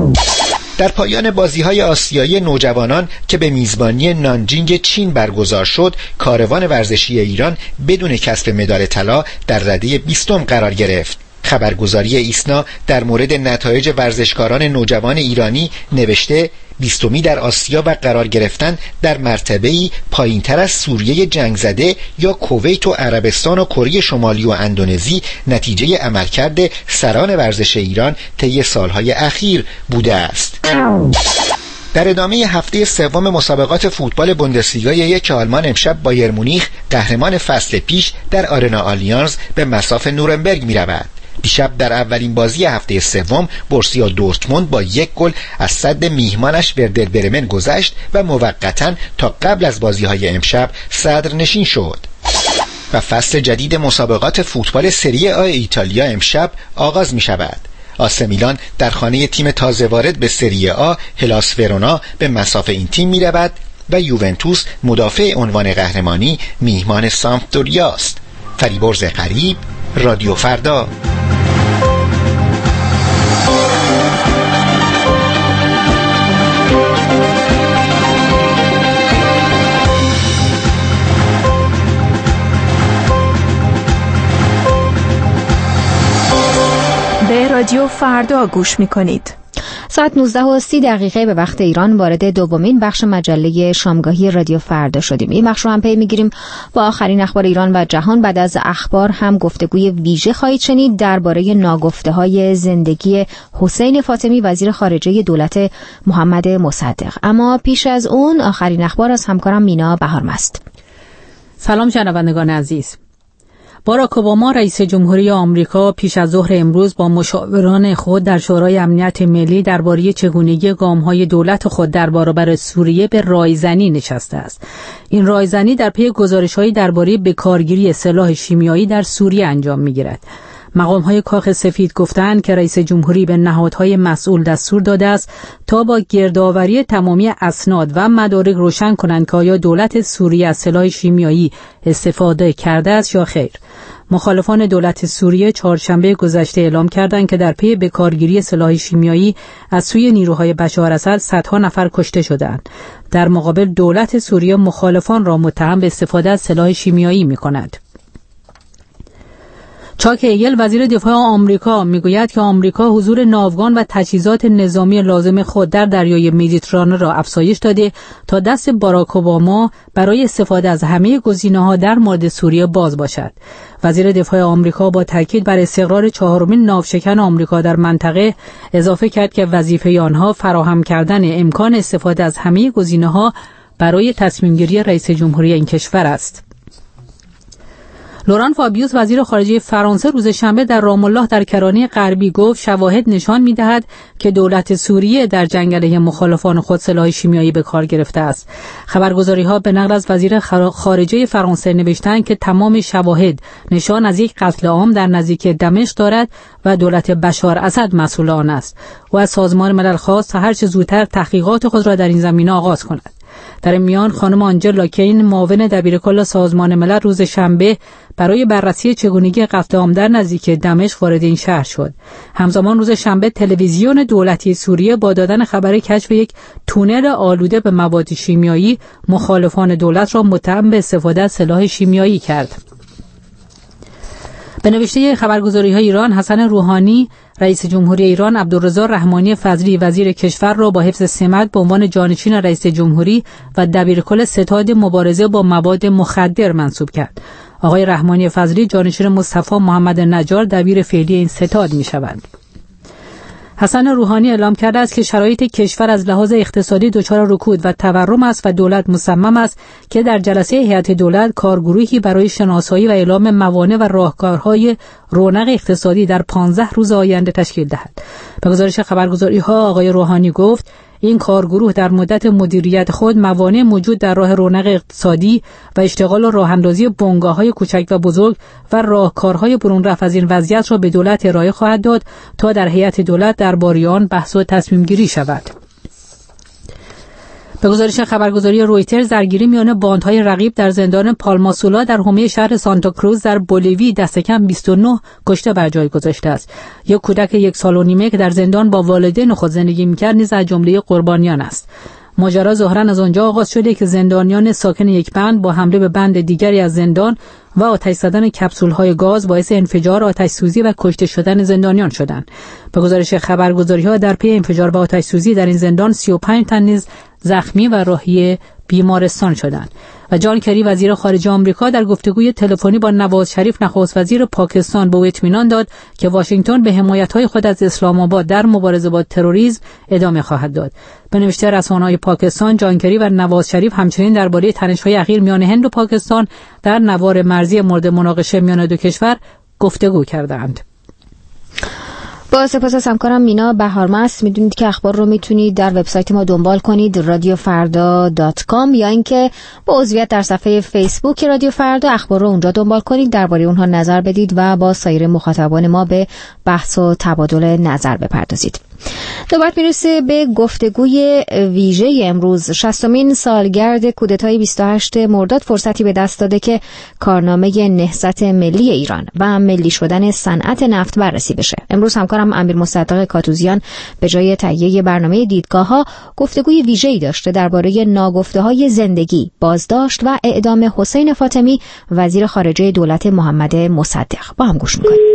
در پایان بازی‌های آسیایی نوجوانان که به میزبانی نانجینگ چین برگزار شد، کاروان ورزشی ایران بدون کسب مدال طلا در رده 20 قرار گرفت. خبرگزاری ایسنا در مورد نتایج ورزشکاران نوجوان ایرانی نوشته 20می در آسیا و قرار گرفتن در مرتبه‌ای پایین‌تر از سوریه جنگ زده یا کویت و عربستان و کره شمالی و اندونزی نتیجه عملکرد سران ورزش ایران طی سالهای اخیر بوده است. در ادامه هفته سوم مسابقات فوتبال بوندسلیگا یک آلمان امشب بایر مونیخ قهرمان فصل پیش در آرنا آلیانز به مصاف نورنبرگ می رود. دیشب در اولین بازی هفته سوم بورسیا دورتموند با 1 گل از صد میهمانش وردر برمن گذشت و موقتاً تا قبل از بازی‌های امشب صدرنشین شد. و فصل جدید مسابقات فوتبال سری آ ایتالیا امشب آغاز می شود. آسه میلان در خانه تیم تازه وارد به سری آ هلاس ورونا به مصاف این تیم می رود و یوونتوس مدافع عنوان قهرمانی میهمان سامپدوریا است. فریبرز قریب، رادیو فردا. به رادیو فردا گوش می‌کنید. ساعت 19:30 به وقت ایران وارد دومین بخش مجله شامگاهی رادیو فردا شدیم. این بخش رو هم پی میگیریم با آخرین اخبار ایران و جهان. بعد از اخبار هم گفتگوی ویژه خواهید شنید درباره ناگفته‌های زندگی حسین فاطمی وزیر خارجه دولت محمد مصدق. اما پیش از اون آخرین اخبار از همکارم مینا بهارمست. سلام شنوندگان عزیز. باراک اوباما رئیس جمهوری آمریکا پیش از ظهر امروز با مشاوران خود در شورای امنیت ملی درباره چگونگی گام‌های دولت خود در برابر سوریه به رایزنی نشسته است. این رایزنی در پی گزارش‌هایی درباره بکارگیری سلاح شیمیایی در سوریه انجام می‌گیرد. مقام‌های کاخ سفید گفتند که رئیس جمهوری به نهادهای مسئول دستور داده است تا با گردآوری تمامی اسناد و مدارک روشن کنند که آیا دولت سوریه از سلاح شیمیایی استفاده کرده است یا خیر. مخالفان دولت سوریه چهارشنبه گذشته اعلام کردند که در پی بکارگیری سلاح شیمیایی از سوی نیروهای بشار اسد صدها نفر کشته شدند. در مقابل دولت سوریه مخالفان را متهم به استفاده از سلاح شیمیایی می‌کند. چاک ایگل وزیر دفاع آمریکا میگوید که آمریکا حضور ناوگان و تجهیزات نظامی لازم خود در دریای مدیترانه را افزایش داده تا دست باراک اوباما برای استفاده از همه گزینه‌ها در مورد سوریه باز باشد. وزیر دفاع آمریکا با تاکید بر استقرار چهارمین ناوشکن آمریکا در منطقه اضافه کرد که وظیفه آنها فراهم کردن امکان استفاده از همه گزینه‌ها برای تصمیم‌گیری رئیس جمهوری این کشور است. لوران فابیوس وزیر خارجه فرانسه روز شنبه در رام الله در کرانه غربی گفت شواهد نشان می‌دهد که دولت سوریه در جنگ علیه مخالفان خود سلاح شیمیایی به کار گرفته است. خبرگزاری‌ها به نقل از وزیر خارجه فرانسه نوشتند که تمام شواهد نشان از یک قتل عام در نزدیکی دمشق دارد و دولت بشار اسد مسئول آن است. و از سازمان ملل خواست تا هر چه زودتر تحقیقات خود را در این زمینه آغاز کند. در این میان خانم آنجلا کین معاون دبیرکل سازمان ملل روز شنبه برای بررسی چگونگی قتل عام در نزدیکی دمشق وارد این شهر شد. همزمان روز شنبه تلویزیون دولتی سوریه با دادن خبر کشف یک تونل آلوده به مواد شیمیایی مخالفان دولت را متهم به استفاده از سلاح شیمیایی کرد. به نوشته خبرگزاری‌های ایران، حسن روحانی رئیس جمهوری ایران عبدالرضا رحمانی فضلی وزیر کشور را با حفظ سمت به عنوان جانشین رئیس جمهوری و دبیرکل ستاد مبارزه با مواد مخدر منصوب کرد. آقای رحمانی فضلی جانشین مصطفی محمد نجار دبیر فعلی این ستاد می‌شوند. حسن روحانی اعلام کرده است که شرایط کشور از لحاظ اقتصادی دچار رکود و تورم است و دولت مصمم است که در جلسه هیئت دولت کارگروهی برای شناسایی و اعلام موانع و راهکارهای رونق اقتصادی در 15 روز آینده تشکیل دهد. به گزارش خبرگزاری‌ها آقای روحانی گفت این کارگروه در مدت مدیریت خود موانع موجود در راه رونق اقتصادی و اشتغال و راه‌اندازی بنگاه‌های کوچک و بزرگ و راهکارهای برون رفت از این وضعیت را به دولت ارائه خواهد داد تا در هیئت دولت درباره آن بحث و تصمیم گیری شود. به گزارش خبرگزاری رویترز درگیری میان باندهای رقیب در زندان پالماسولا در حومه شهر سانتا کروز در بولیوی دست کم 29 کشته بر جای گذاشته است. یک کودک 1 سال و نیمه که در زندان با والدین خود زندگی می‌کرد نیز از جمله قربانیان است. ماجرا ظاهراً از آنجا آغاز شده که زندانیان ساکن یک بند با حمله به بند دیگری از زندان و آتش زدن کپسول‌های گاز باعث انفجار، آتش سوزی و کشته شدن زندانیان شدند. به گزارش خبرگزاری‌ها در پی انفجار و آتش سوزی در این زندان 35 تن نیز زخمی و راهی بیمارستان شدند. و جان کری وزیر خارجه آمریکا در گفتگوی تلفنی با نواز شریف نخست وزیر پاکستان به او اطمینان داد که واشنگتن به حمایت‌های خود از اسلام آباد در مبارزه با تروریسم ادامه خواهد داد. به نوشته رسانه‌های پاکستان، جان کری و نواز شریف همچنین درباره تنش‌های اخیر میان هند و پاکستان در نوار مرزی مورد مناقشه میان دو کشور گفتگو کردند. با سپاس از همکارم مینا بهارمست. میدونید که اخبار رو میتونید در وبسایت ما دنبال کنید radiofarda.com یا اینکه با عضویت در صفحه فیسبوک رادیو فردا اخبار رو اونجا دنبال کنید، درباره اونها نظر بدید و با سایر مخاطبان ما به بحث و تبادل نظر بپردازید. نوبت میرسه به گفتگوی ویژه امروز. 60مین سالگرد کودتای 28 مرداد فرصتی به دست داده که کارنامه نهضت ملی ایران و ملی شدن صنعت نفت بررسی بشه. امروز همکارم امیر مصدق کاتوزیان به جای تهیه برنامه دیدگاه‌ها گفتگوی ویژه‌ای داشته درباره ناگفته‌های زندگی، بازداشت و اعدام حسین فاطمی وزیر خارجه دولت محمد مصدق. با هم گوش می‌کنیم.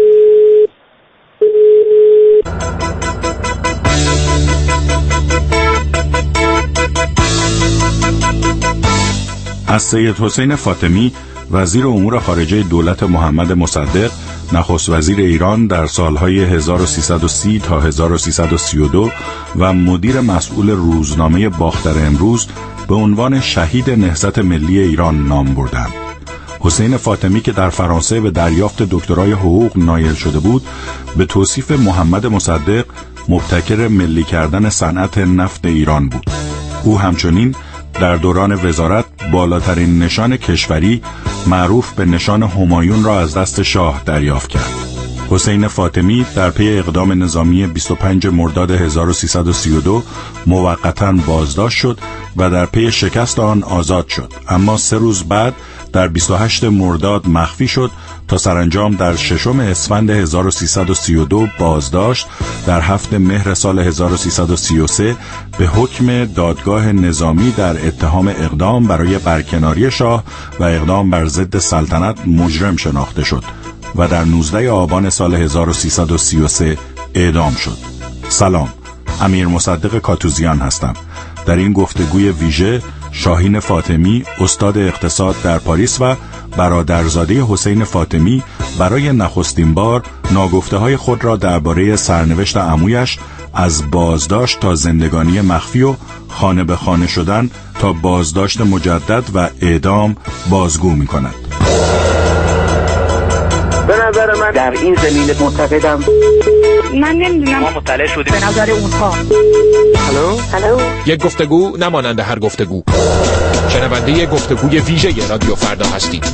از سید حسین فاطمی وزیر امور خارجه دولت محمد مصدق نخست وزیر ایران در سالهای 1330 تا 1332 و مدیر مسئول روزنامه باختر امروز به عنوان شهید نهضت ملی ایران نام بردند. حسین فاطمی که در فرانسه به دریافت دکترای حقوق نایل شده بود، به توصیف محمد مصدق مبتکر ملی کردن صنعت نفت ایران بود. او همچنین در دوران وزارت بالاترین نشان کشوری معروف به نشان همایون را از دست شاه دریافت کرد. حسین فاطمی در پی اقدام نظامی 25 مرداد 1332 موقتاً بازداشت شد و در پی شکست آن آزاد شد، اما 3 روز بعد در 28 مرداد مخفی شد تا سرانجام در 6 اسفند 1332 بازداشت در 7 مهر سال 1333 به حکم دادگاه نظامی در اتهام اقدام برای برکناری شاه و اقدام بر ضد سلطنت مجرم شناخته شد و در 19 آبان سال 1333 اعدام شد. سلام، امیر مصدق کاتوزیان هستم. در این گفتگوی ویژه شاهین فاطمی، استاد اقتصاد در پاریس و برادرزاده حسین فاطمی برای نخستین بار ناگفته‌های خود را درباره سرنوشت عمویش از بازداشت تا زندگانی مخفی و خانه به خانه شدن تا بازداشت مجدد و اعدام بازگو می‌کند. به نظر من در این زمینه معتقدم من نمیدونم، ما مطلع شدیم به نظر اونها. هلو یک گفتگو نمانند هر گفتگو. شنونده گفتگوی ویژه رادیو فردا هستید.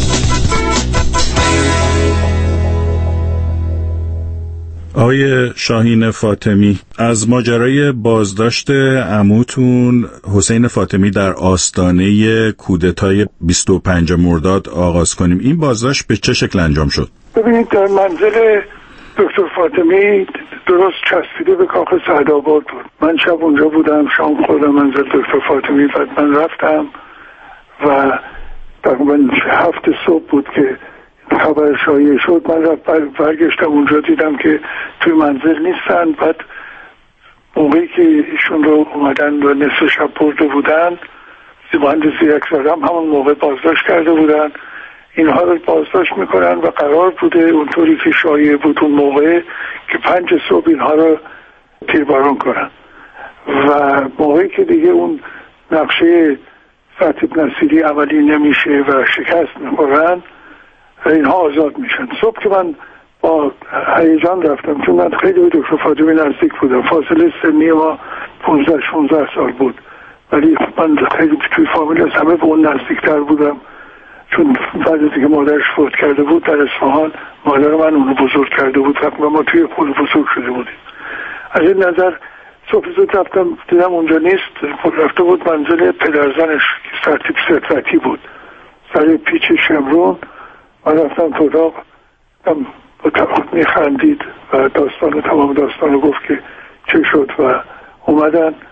آقای شاهین فاطمی، از ماجرای بازداشت عموتون حسین فاطمی در آستانه کودتای 25 مرداد آغاز کنیم. این بازداشت به چه شکل انجام شد؟ ببینید، در منزل دکتر فاطمی درست چسبیده به کاخ سعدآباد بود. من شب اونجا بودم، شام خوردم منزل دکتر فاطمی، بعد من رفتم و تقریبا 7 صبح بود که خبر شایع شد. من برگشتم اونجا، دیدم که توی منزل نیستن. بعد موقعی که ایشون رو اومدن و نصف شب برده بودن، مهندس یک زدم، همون موقع بازداشت کرده بودن. اینها رو بازداشت میکنن و قرار بوده اونطوری که شایع بود اون موقع که 5 صبح اینها رو تیرباران کنن و موقعی که دیگه اون نقشه فتح نصیری عملی نمیشه و شکست میخورن، اینها آزاد میشن. صبح که من با هیجان رفتم، چون من خیلی به دکتر فاطمی نزدیک بودم، فاصله سنی ما 15-16 سال بود، ولی من خیلی توی فامیل از همه به اون نزدیکتر بودم، چون بعد از اینکه مادرش فوت کرده بود در اصفهان، مادر من اونو بزرگ کرده بود و ما توی خونه بزرگ شده بودیم. از این نظر صبح زود رفتم، دیدم اونجا نیست. رفته بود منزل پدرزنش که سرتیپ سترتی بود سر پیچ شمرون. من رفتم تو اتاق، با تفاوت میخندید و تمام داستان گفت که چه شد و اومدن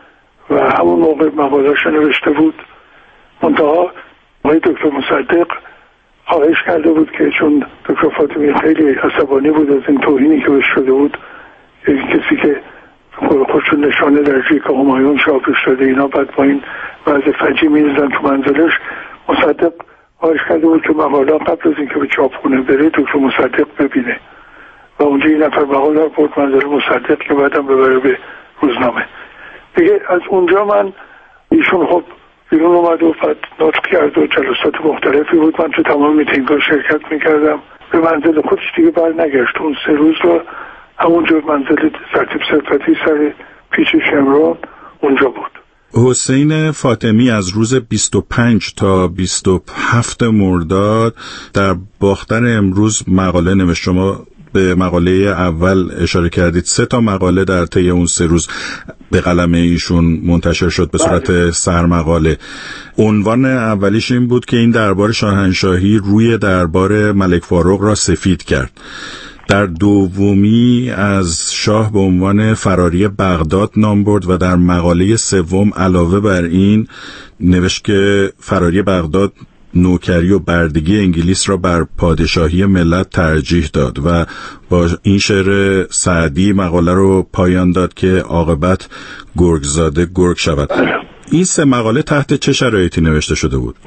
و همون موقع مقاله‌اش نوشته بود. منتها آقای دکتر مصدق خواهش کرده بود که چون دکتر فاطمی خیلی عصبانی بود از این توهینی که بهش شده بود، کسی که خودشون نشانه در جیک همایون چاپش شده اینا، بعد با این وضع فجی می‌ریزن تو منزلش، مصدق خواهش کرده بود که مقاله قبل از اینکه به چاپخونه بره دکتر مصدق ببینه و اونجا این نفر مقاله رو برد منزل مصدق که بعدم ببره به روزنامه. دیگه از اونجا من ایشون خب بیرون اومد و بعد نطق کرد و جلسات مختلفی بود. من تو تمام میتینگ‌ها شرکت میکردم. به منزل خودش دیگه بر نگشت. اون 3 روز رو همونجا منزل سرتیپ صفتی سر پیچ شمرون اونجا بود. حسین فاطمی از روز 25 تا 27 مرداد در باختر امروز مقاله نوشت. شما به مقاله اول اشاره کردید. 3 تا مقاله در طی اون 3 روز به قلم ایشون منتشر شد به صورت سرمقاله. عنوان اولیش این بود که این دربار شاهنشاهی روی دربار ملک فاروق را سفید کرد. در دومی از شاه به عنوان فراری بغداد نام برد و در مقاله سوم علاوه بر این نوشت که فراری بغداد نوکری و بردگی انگلیس را بر پادشاهی ملت ترجیح داد و با این شعر سعدی مقاله رو پایان داد که عاقبت گرگزاده گرگ شود. این 3 مقاله تحت چه شرایطی نوشته شده بود؟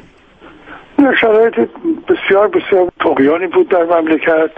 شرایط بسیار بسیار طغیانی بود در مملکت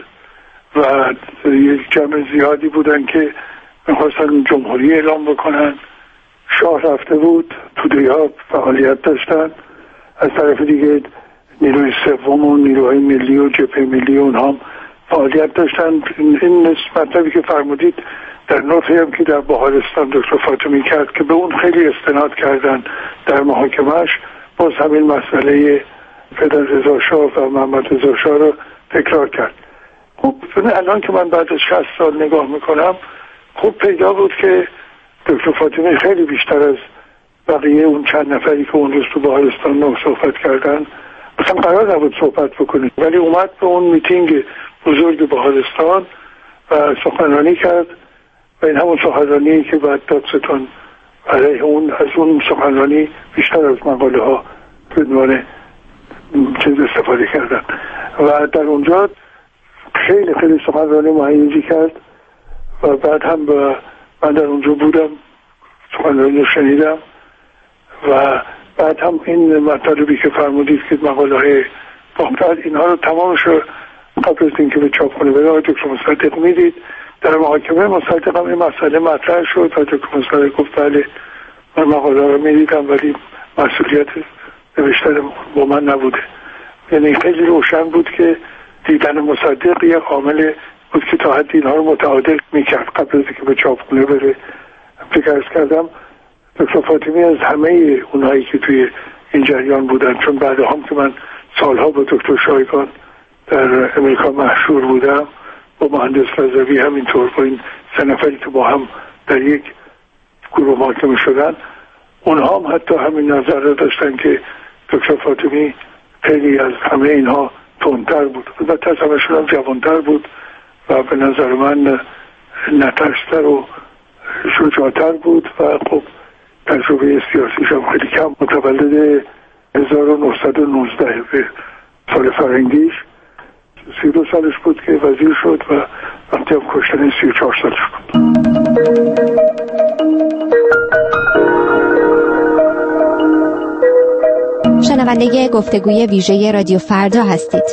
و یک جمع زیادی بودن که می‌خواستن جمهوری اعلام بکنن. شاه رفته بود، توده‌ها فعالیت داشتن، از طرف دیگه نیروی سوم و نیروهای ملی و جبهه ملی اونها هم فعالیت داشتن. این مطلبی که فرمودید در نطقی هم که در بهارستان دکتر فاطمی کرد که به اون خیلی استناد کردن در محاکمهش، باز همین مسئله پدر رضا شاه و محمد رضا شاه رو تکرار کرد. خب الان که من بعد از 60 سال نگاه میکنم، خوب پیدا بود که دکتر فاطمی خیلی بیشتر از بقیه اون چند نفری که اون روز تو بهارستان ما صحبت کردن، مثلا قرار نبود صحبت بکنید، ولی اومد به اون میتینگ بزرگ بهارستان و سخنرانی کرد و این همون سخنرانی که بعد دادستان علیه اون از اون سخنرانی بیشتر از مقاله ها به عنوان چیز استفاده کردن و در اونجا خیلی خیلی سخنرانی مهیجی کرد و بعد هم من در اونجا بودم، سخنرانی رو شنیدم و بعد هم این مطالبی که فرمودید که مقاله های باختر، اینها رو تمامش رو قبل از اینکه به چاپخونه بره آقای دکتر مصدق میدید. در محاکمه مصدق هم این مسئله مطرح شد و دکتر مصدق گفت بله من مقاله رو میدیدم ولی مسئولیت نوشتن با من نبوده. یعنی خیلی روشن بود که دیدن مصدق یک عامل بود که تا حدی اینها رو متعادل میکرد قبل از اینکه به چاپخونه بره. فکر کردم دکتر فاطمی از همه اونهایی که توی این جریان بودن، چون بعد هم که من سالها با دکتر شایگان در امریکا محشور بودم، با مهندس رضوی همینطور، با این 3 نفری که با هم در یک گروه محاکمه شدن، اونها هم حتی همین نظر رو داشتن که دکتر فاطمی خیلی از همه اینها تندتر بود و از همشون هم جوانتر بود و به نظر من نترستر و شجاعتر بود و خب تجربه سیاسیش هم خیلی کم. متولد 1919 به سال فرنگیش 32 سالش بود که وزیر شد و وقتی هم کشتن 34 سالش بود. شنونده گفتگوی ویژه رادیو فردا هستید.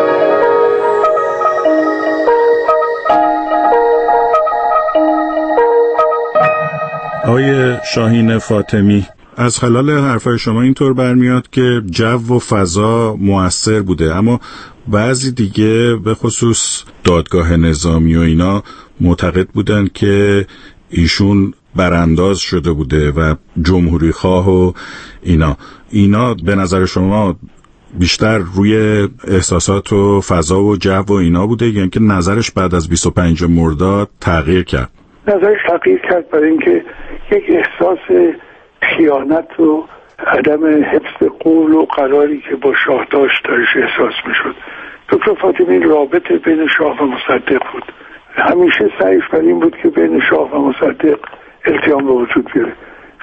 آقای شاهین فاطمی، از خلال حرفای شما اینطور برمیاد که جو و فضا مؤثر بوده، اما بعضی دیگه به خصوص دادگاه نظامی و اینا معتقد بودن که ایشون برانداز شده بوده و جمهوری خواه و اینا به نظر شما بیشتر روی احساسات و فضا و جو و اینا بوده، یعنی که نظرش بعد از 25 مرداد تغییر کرد؟ نظرش تغییر کرد برای اینکه یک احساس خیانت و عدم حفظ قول و قراری که با شاه داشت درش احساس میشد. دکتر فاطمی رابطه بین شاه و مصدق بود، همیشه سعیش بر این بود که بین شاه و مصدق التیام به وجود بیاره.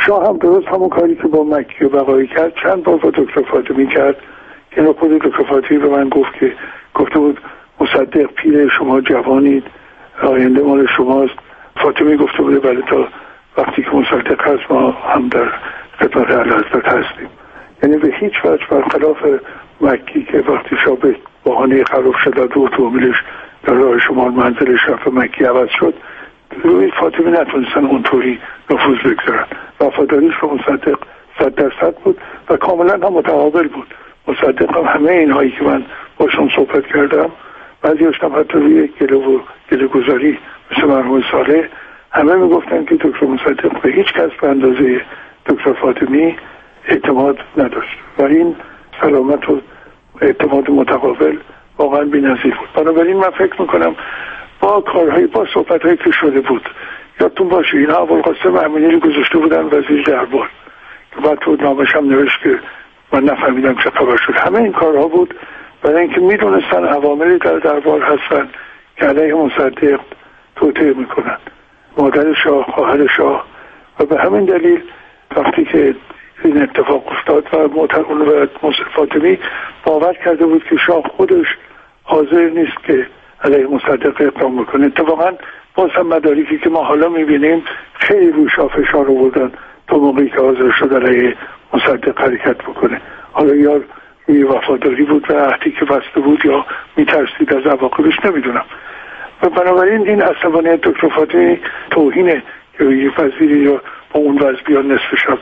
شاه هم درست همون کاری که با مکی و بقایی کرد چند بار با دکتر فاطمی کرد که خود دکتر فاطمی به من گفته بود مصدق پیر شما جوانید، آینده مال شماست. فاطمی گفته بوده بله تا وقتی که مصدق هست ما هم در خدمت اعلیحضرت هستیم. یعنی به هیچ وجه برخلاف مکی که وقتی شاه به بهانه خلاف شد و اتومبیلش در راه شمال منزل شرف مکی عوض شد، روی فاطمی نتونستن اونطوری نفوذ بگذارن. وفاداریش به مصدق 100% بود و کاملا هم متقابل بود. مصدق هم همه اینهایی که من باشون صحبت کردم، بعضی‌هاش هم حتی روی گله گذاری مثل مرحوم صالح، همه میگفتن که دکتر مصدق به هیچ کس به اندازه دکتر فاطمی اعتماد نداشت و این سلامت و اعتماد متقابل واقعا بی‌نظیر بود. بنابراین من فکر میکنم با کارهای با صحبت‌هایی که شده بود، یادتون باشه اینا ابوالقاسم امینی گذاشته بودن وزیر دربار که بعد تو نامش هم نوشت که من نفهمیدم چه خبر شد. همه این کارها بود برای اینکه میدونستن عواملی در دربار هستن که علیه مصدق توطئه میکنن، مادر شاه، خواهر شاه، و به همین دلیل وقتی که این اتفاق افتاد و فاطمی باور کرده بود که شاه خودش حاضر نیست که علیه مصدق اقدام بکنه. اتفاقا باز هم مدارکی که ما حالا میبینیم خیلی روی شاه فشار آوردن تا موقعی که حاضر شد علیه مصدق حرکت بکنه. حالا یا روی وفاداری بود و عهدی که بسته بود یا میترسید از عواقبش، نمیدونم. و بنابراین این عصبانیت دکتر فاطمی توهینه که یه وزیری یا با اون وضع بیان نصف شب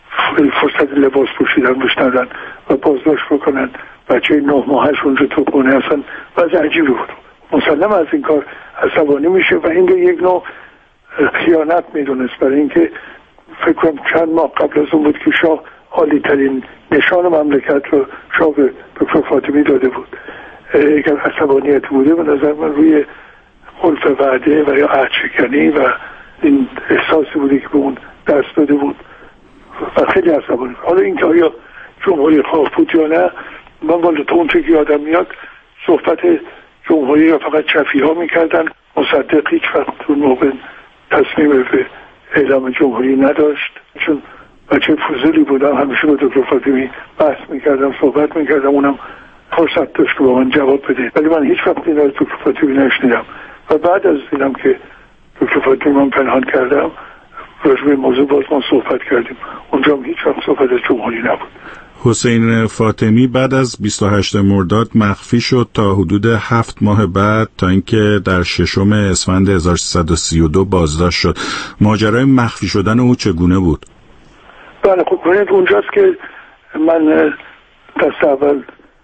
فرصت لباس پوشیدن بشنن و بازداشت بکنن بچه 9 ماهش اونجا تو خونه هستن. وضع عجیبی بود. مسلم از این کار عصبانی میشه و این رو یک نوع خیانت میدونست، برای اینکه فکر کنم چند ماه قبل از اون بود که شاه عالی ترین نشان مملکت رو شاه به دکتر فاطمی داده بود. اگر عصبانیت بوده به نظر من روی خلف وعده و یا عهدشکنی و این احساسی بوده که به اون دست داده بود و خیلی عصبانی. حالا این که آیا جمهوری خواه بود یا نه، من والا تا اون چه که یادم میاد صحبت جمهوری را فقط چفی ها میکردن. مصدق هیچ وقت اون موقع تصمیم به اعلام جمهوری نداشت، چون بچه فضولی بودم، همیشه با دکتر فاطمی بحث میکردم، صحبت میکردم، اونم فرصت داشت که با من جواب بده، ولی من هیچ وقت این از دکتر فاطمی نشنیدم. و بعد از دیدم که دکتر فاطمی من پنهان کردم راجع به موضوع باز ما صحبت کردیم، اونجا هم هیچ وقت صحبت از جمهوری نبود. حسین فاطمی بعد از 28 مرداد مخفی شد تا حدود 7 ماه بعد، تا اینکه در 6 اسفند 1332 بازداشت شد. ماجرای مخفی شدن او چگونه بود؟ بله خب کنید اونجاست که من دست اول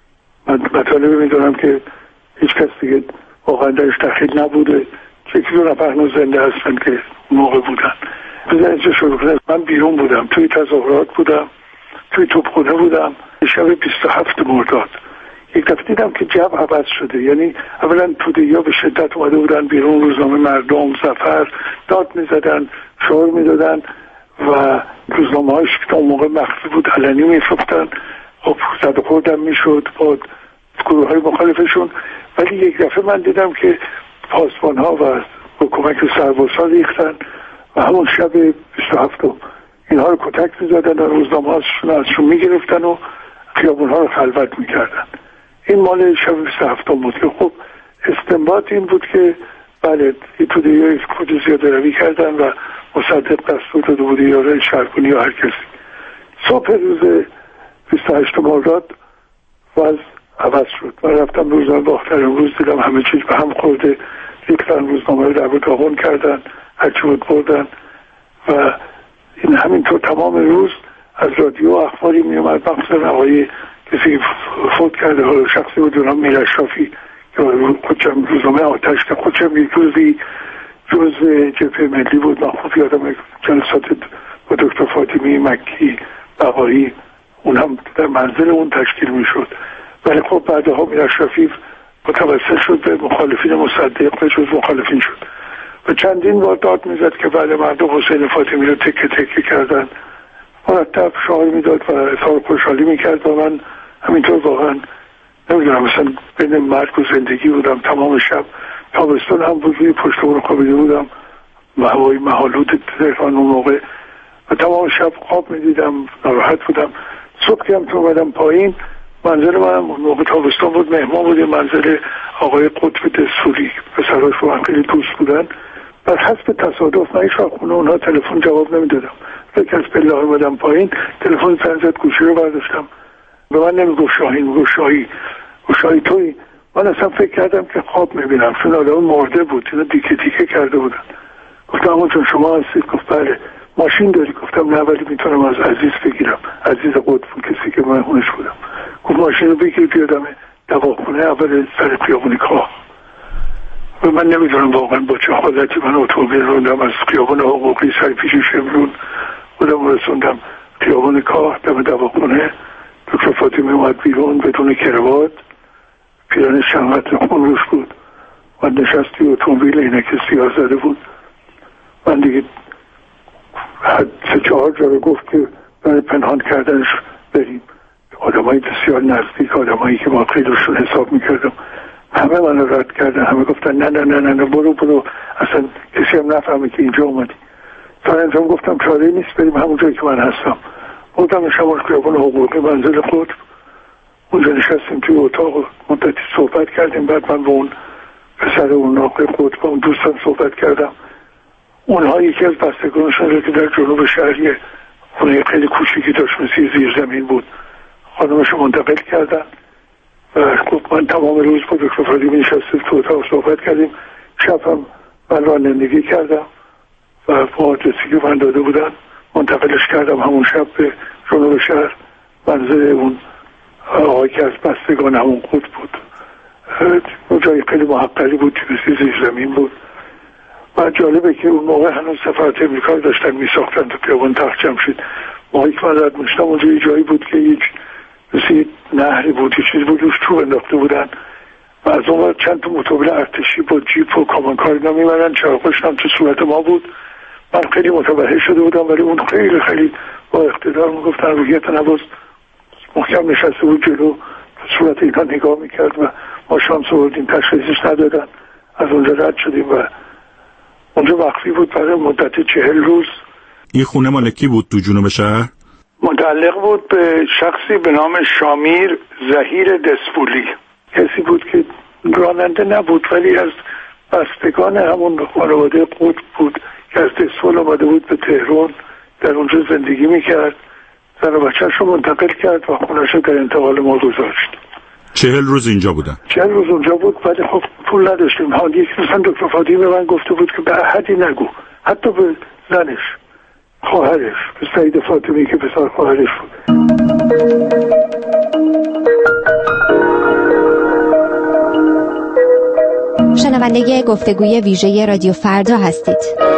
مطالبه میدونم که هیچ کس دیگه واقعا درش دخیل نبوده، که 2 نفر هنوز زنده هستن که موقع بودن. بزنید چه شروع کنید. من بیرون بودم، توی تظاهرات بودم، توی توپخانه بودم. شب 27 مرداد یک دفعه دیدم که جو عوض شده. یعنی اولا توده‌ها به شدت اومده بودن بیرون، روزنامه مردم، ظفر داد میزدن، شعار میدادن و روزنامه هایش که اون موقع مخفی بود علنی میفروختن. خب زد و خوردم میشد با گروه های مخالفشون. ولی یک دفعه من دیدم که پاسبان ها و با کمک سربازها ریختن و همون شب 27 اینها رو کتک میزدن و روزنامه هاشون ازشون میگرفتن و خیابون ها رو خلوت میکردن. این مال شب 27 بود که خب استنباط این بود که بله این توده‌های خود زیاده روی کردن و مصدق دستور داده بود یا شهرکنی یا هر کسی. صبح روز 28 مرداد وضع عوض شد. من رفتم روزنامه باختر امروز، دیدم همه چیز به هم خورده. ریختن روزنامه رو در بود داغون کردن، هرچی بود بردن و این همینطور تمام روز از رادیو اخباری می اومد. مخصوصا آقای کسی فوت کرده، حالا شخصی بود دونم میر اشرافی که خودشم روزنامه آتش که خودشم یک روزی جزء جبهه ملی بود. من خوب یادم جلسات با دکتر فاطمی، مکی، بقایی اون هم در منزل اون تشکیل می شد. ولی خب بعدها میر اشرافی متوسل شد به مخالفین مصدق و جز مخالفین شد و چندین بار داد میزد که بعد مردم حسین فاطمی رو تکه تکه کردن. مرتب شعار میداد و اظهار خوشحالی میکرد و من همینطور واقعا نمیدونم، مثلا بین مرگ و زندگی بودم. تمام شب تابستان هم بود، روی پشت بون خوابیده بودم و هوای مه‌آلود تهران اون موقع و تمام شب خواب میدیدم، ناراحت بودم. صبح که هم تو اومدم پایین، منزل من موقع تابستان بود، مهمان بودیم، منزل آقای قطب دستوری، پسراش با هم خیلی دوست بودن. بر حسب تصادف من هیچ وقت خونه اونها تلفن جواب نمیدادم. فکر از پله اومدم پایین، تلفن زنگ زد، گوشی رو برداشتم. به من نمیگفت شاهین، میگفت شاهی. شاهی تویی؟ من اصلا فکر کردم که خواب میبینم، چون آدم مرده بود، اینا دیکه دیکه کرده بودن. گفتم اما چون شما هستید؟ گفت بله. ماشین داری؟ گفتم نه ولی میتونم از عزیز بگیرم. عزیز قطب کسی که من خونش بودم. گفت ماشین رو بگیر بیادم دواخونه اول سر خیابون کاه. و من نمیدونم واقعا با چه حالتی من اتومبیل روندم از خیابون حقوقی سر پیش شمرون خودم رسوندم خیابون کاه دم دواخونه. دکتر فاطمی اومد بیرون بدون کروات، پیرانش شمعت خون روش بود. من نشستی اتومبیل اینک سیاه زده بود. من دیگه 3-4 جا رو گفت که برای پنهان کردنش بریم. آدمایی بسیار نزدیک، آدمایی که ما خیلیشون حساب میکردم، همه من رو رد کردن. همه گفتن نه نه نه نه برو اصلا کسی هم نفهمه که اینجا اومدی. سرانجام گفتم چاره نیست، بریم همون جایی که من هستم. بودم شما خیابون حقوقی منزل خود. اونجا نشستیم توی اتاق مدتی صحبت کردیم. بعد من با اون پسر اون آقای خود با اون دوستم صحبت کردم. اونها یکی از بستگانشون رو که در جنوب شهر خونه خیلی کوچیکی داشت، مثل زیر زمین بود، خانمش منتقل کردن. و گفت من تمام روز با دکتر فاطمی نشستیم تو اتاق صحبت کردیم. شب هم من رانندگی کردم و با آدرسی که من داده بودن منتقلش کردم همون شب به جنوب شهر، منزل اون آقای که از بستگان همون خود بود. اون جای خیلی محقری بود، مثل زیر زمین بود. و جالبه که اون موقع هنوز سفارت امریکا داشتن میساختن تو خیابون تخت جمشید. موقعی که من رد میشتم اونجا یه جایی بود که یک مثل نهری بود، یه چیزی بود روش چوب انداخته بودن و از اون وقت چند تا اتومبیل ارتشی با جیپ و کامانکار اینا میمدن. چراغش هم تو صورت ما بود. من خیلی متوجه شده بودم ولی اون خیلی خیلی با اقتدار میگفتن روحیت نواز محکم نشسته بود جلو، صورت اینا نگاه میکرد و ما شانس آوردیم تشخیصش ندادن. از اونجا رد شدیم و اونجا وقفی بود برای مدت 40 روز. این خونه مال کی بود تو جنوب شهر؟ متعلق بود به شخصی به نام شامیر ظهیر دسپولی. کسی بود که راننده نبود ولی از بستگان همون خانواده قطب بود که از دسپول آمده بود به تهران، در اونجا زندگی میکرد. زن و بچه‌ش رو منتقل کرد و خونش رو در انتقال ما گذاشت. 40 روز اینجا بودن. 40 روز اونجا بود ولی خب پول نداشتیم. حالا یک مثلا دکتر فاطمی به من گفته بود که به احدی نگو، حتی به زنش، خواهرش، به سعید فاطمی که پسر خواهرش بود. شنونده گفتگوی ویژه رادیو فردا هستید.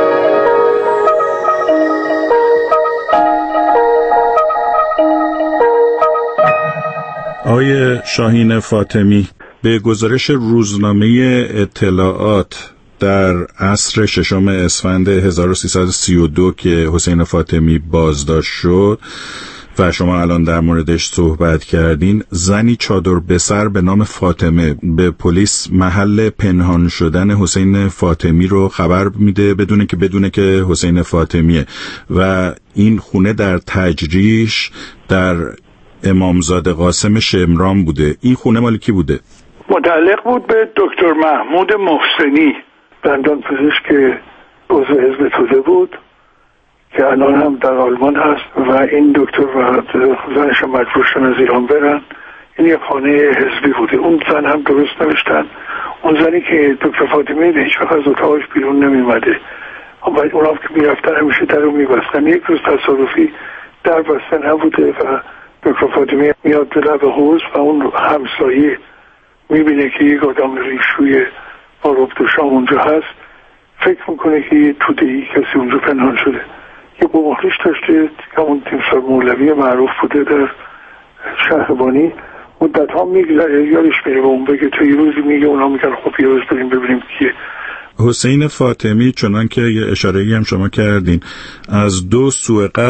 آقای شاهین فاطمی، به گزارش روزنامه اطلاعات در عصر 6 اسفند 1332 که حسین فاطمی بازداشت شد و شما الان در موردش صحبت کردین، زنی چادر به سر به نام فاطمه به پلیس محل پنهان شدن حسین فاطمی رو خبر میده بدونه که حسین فاطمیه و این خونه در تجریش در امامزاده قاسم شمران بوده. این خونه مال کی بوده؟ متعلق بود به دکتر محمود محسنی، دندان پزشک عضو حزب توده بود که الان هم در آلمان هست و این دکتر و زنش هم مجبور شدن از ایران برن. این یک خانه حزبی بوده. اون زن هم درست نوشتن. اون زنی که دکتر فاطمی هیچ وقت از اتاقش بیرون نمیمده. اونا که میرفتن همیشه در رو میبستن. یک روز تصادفی در بستن نبوده و دکتر فاطمی میاد به لب حوض و اون همسایه میبینه که یک آدم ریشوی با ربط و شام اونجا هست. فکر میکنه که توده‌ای کسی اونجا پنهان شده. یه بمحلیش داشته که اون تیمسار مولوی معروف بوده در شهربانی. مدت ها میگذره یادش میره به اون بگه تو یه روزی میگه اونا میگن خب یه روز بریم ببینیم کیه. حسین فاطمی چنان که یه اشاره‌ای هم شما کردین از 2 سوء قصد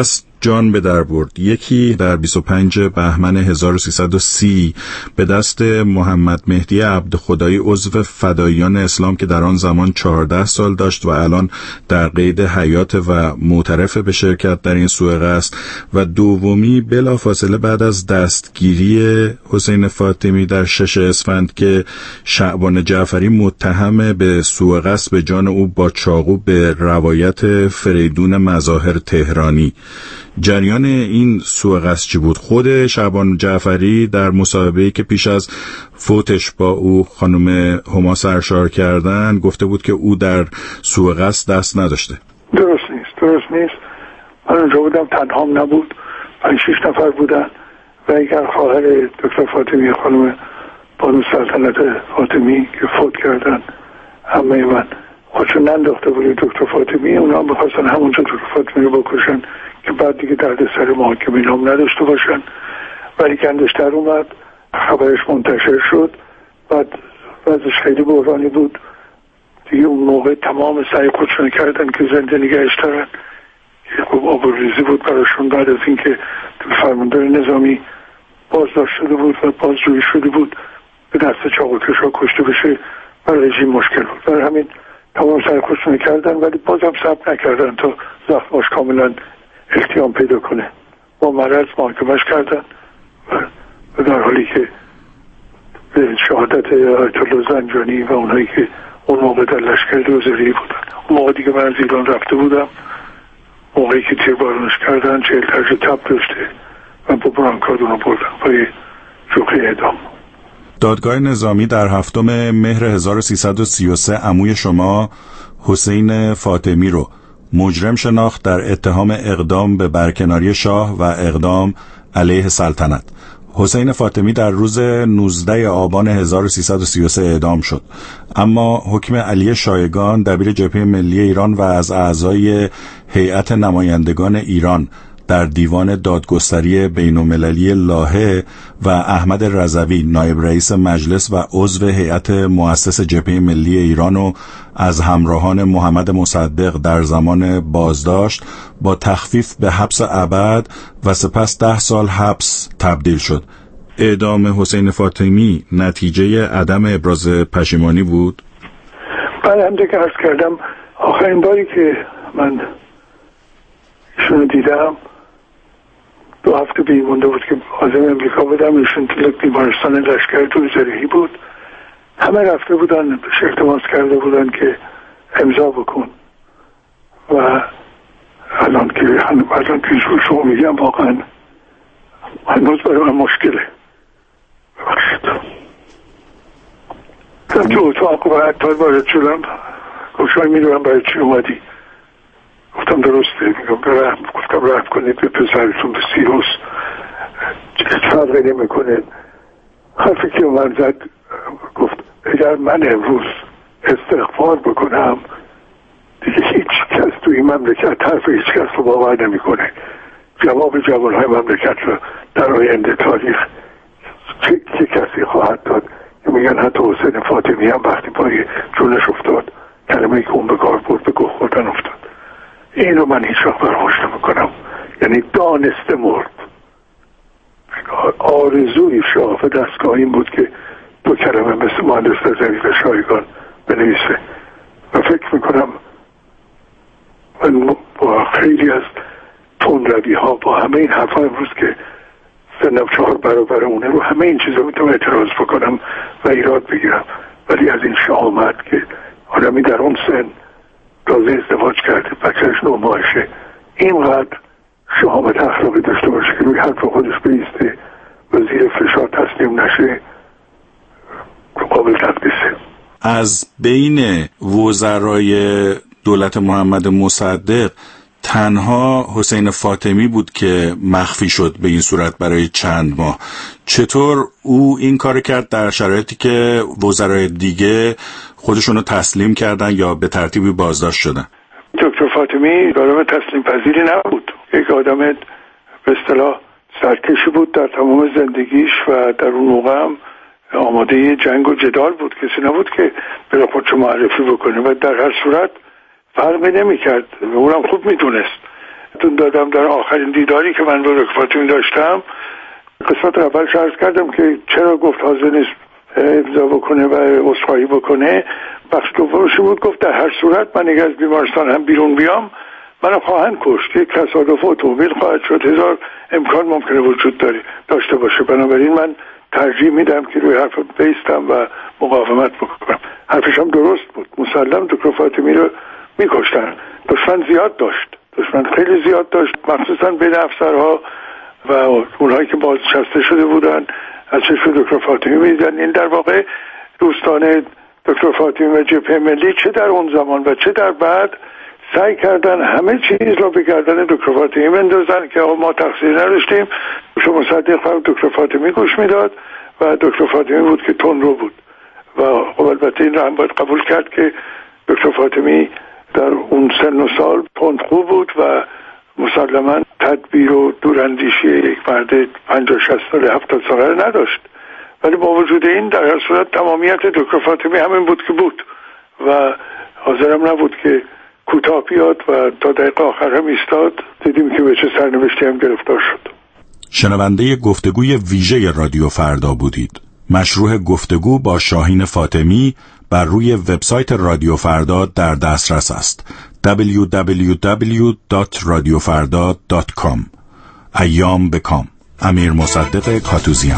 جان به در برد. یکی در 25 بهمن 1330 به دست محمد مهدی عبدخدایی عضو فداییان اسلام که در آن زمان 14 سال داشت و الان در قید حیات و معترف به شرکت در این سوء قصد، و دومی بلافاصله بعد از دستگیری حسین فاطمی در 6 اسفند که شعبان جعفری متهم به سوء قصد به جان او با چاقو به روایت فریدون مظاهر تهرانی. جریان این سوء قصد چی بود؟ خود شعبان جعفری در مصاحبه‌ای که پیش از فوتش با او خانم هما سرشار کردن گفته بود که او در سوء قصد دست نداشته. درست نیست. من اونجا بودم، تنهام نبود، 5-6 نفر بودن و اگر خواهر دکتر فاطمی خانم بانو سلطنت فاطمی که فوت کردن، همه من خودشون ننداخته بود دکتر فاطمی، اونا می‌خواستن همونجا دکتر فاطمی رو بکشن که بعد دیگه درد سر محاکمه نام نداشته باشن. ولی گندش در اومد، خبرش منتشر شد، بعد وضعش خیلی بحرانی بود دیگه. اون موقع تمام سعی خودشون کردن که زنده نگهش دارن. خب آبروریزی بود براشون بعد از اینکه فرماندار نظامی بازداشت شده بود و بازجویی شده بود به دست چاقوکشا کشته بشه، برای رژیم مشکل بود. برای همین تمام سعی خودشون کردن ولی بازم صبر نکردن تا زخماش کاملا التیام پیدا کنه. با مرض محاکمش کردن و در حالی که به شهادت آیت الله زنجانی و اونایی که اون موقع در لشکر دوزری بودن. اون موقع دیگه من از ایران رفته بودم، موقعی که تیربارونش کردن 40 درجه تب داشته و با برانکارد اونو بردن پای جوخه اعدام. دادگاه نظامی در 7 مهر 1333 عموی شما حسین فاطمی رو مجرم شناخت در اتهام اقدام به برکناری شاه و اقدام علیه سلطنت. حسین فاطمی در روز 19 آبان 1333 اعدام شد، اما حکم علی شایگان دبیر جبهه ملی ایران و از اعضای هیئت نمایندگان ایران در دیوان دادگستری بین‌المللی لاهه و احمد رضوی نایب رئیس مجلس و عضو هیئت مؤسس جبهه ملی ایران و از همراهان محمد مصدق در زمان بازداشت با تخفیف به حبس ابد و سپس 10 سال حبس تبدیل شد. اعدام حسین فاطمی نتیجه عدم ابراز پشیمانی بود؟ بله، همونطور که عرض کردم آخرین باری که من ایشونو دیدم 2 هفته بیمونده بود که عازم امریکا بودم. ایشون تو بیمارستان لشکر دوزرهی بود. همه رفته بودن التماس کرده بودن که امضا بکن و الان که شما میگم واقعا هنوز برای من مشکله. ببخشید. تو اتاق و حتی وارد شدم، گفتم میدونم برای چی اومدی. گفتم درسته، گفتم رحم کنید به پسرتون، به سیروس، هیچ فرقی نمیکنه. حرفی که من زد گفت اگر من امروز استغفار بکنم دیگه هیچ کس تو این مملکت حرف هیچ کس رو باور نمیکنه. جواب جوانهای مملکت رو در آینده تاریخ چه کسی خواهد داد که میگن حتی حسین فاطمی هم وقتی پای جونش افتاد کلمه‌ای که اون به کار برد به گوه خوردن افتاد. این رو من هیچ وقت فراموش نمی‌کنم. یعنی دانسته مرد. آرزوی شاه و دستگاه این بود که 2 کلمه مثل مهندس نظری و شایگان بنویسه و فکر میکنم من با خیلی از تندروی ها با همه این حرفا امروز که سنم 4 برابر اونه رو همه این چیزا میتونم اعتراض بکنم و ایراد بگیرم، ولی از این شامت که آدمی در اون سن تازه ازدواج کرده، بچهش 9 ماهشه، اینقدر شهامت اخلاقی داشته باشه که روی حرف خودش بیسته و زیر فشار تسلیم نشه، قابل تقدیسه. از بین وزرای دولت محمد مصدق تنها حسین فاطمی بود که مخفی شد به این صورت برای چند ماه. چطور او این کار کرد در شرایطی که وزرای دیگه خودشونو تسلیم کردن یا به ترتیبی بازداشت شدن؟ دکتر فاطمی آدم تسلیم پذیری نبود. یک آدم به اصطلاح سرکشی بود در تمام زندگیش و در اون موقع هم آماده جنگ و جدال بود. کسی نبود که برای خودشو معرفی بکنه و در هر صورت فرقی نمی کرد و اونم خوب می دونست. دادم در آخرین دیداری که من با دکتر فاطمی داشتم. قسمت اولش عرض کردم که چرا گفت حاضر نیست امضا بکنه و عذرخواهی بکنه. بخش دومش بود گفت در هر صورت من اگر از بیمارستان هم بیرون بیام منو خواهند کشت، یک تصادف اتومبیل خواهد شد، هزار امکان ممکنه وجود داشته باشه، بنابراین من ترجیح میدم که روی حرف بیستم و مقاومت بکنم. حرفش هم درست بود. مسلم دکتر فاطمی رو میکشتن. دشمن زیاد داشت، دشمن خیلی زیاد داشت، مخصوصا بین افسرها و اونهایی که بازنشسته شده بودن از چشم دکتر فاطمی میدیدن. این در واقع دوستان دکتر فاطمی و جبهه ملی چه در اون زمان و چه در بعد سعی کردن همه چیز را به گردن دکتر فاطمی بندازن که ما تقصیر نداشتیم. شما مصدق فقط دکتر فاطمی گوش میداد و دکتر فاطمی بود که تندرو بود و البته این را هم باید قبول کرد که دکتر فاطمی در اون سن و سال تندخو بود و مسلما تدبیر و دوراندیشی یک مرد 50-60 ساله 70 ساله نداشت. ولی با وجود این در هر صورت تمامیت دکتر فاطمی همین بود که بود و حاضرم نبود که کوتاه بیاد و تا دقیقه آخر هم ایستاد. دیدیم که به چه سرنوشتی هم گرفتار شد. شنونده گفتگوی ویژه رادیو فردا بودید. مشروع گفتگو با شاهین فاطمی بر روی وبسایت رادیو فردا در دسترس است. www.radiofarda.com. ایام بکام. امیر مصدق کاتوزیان.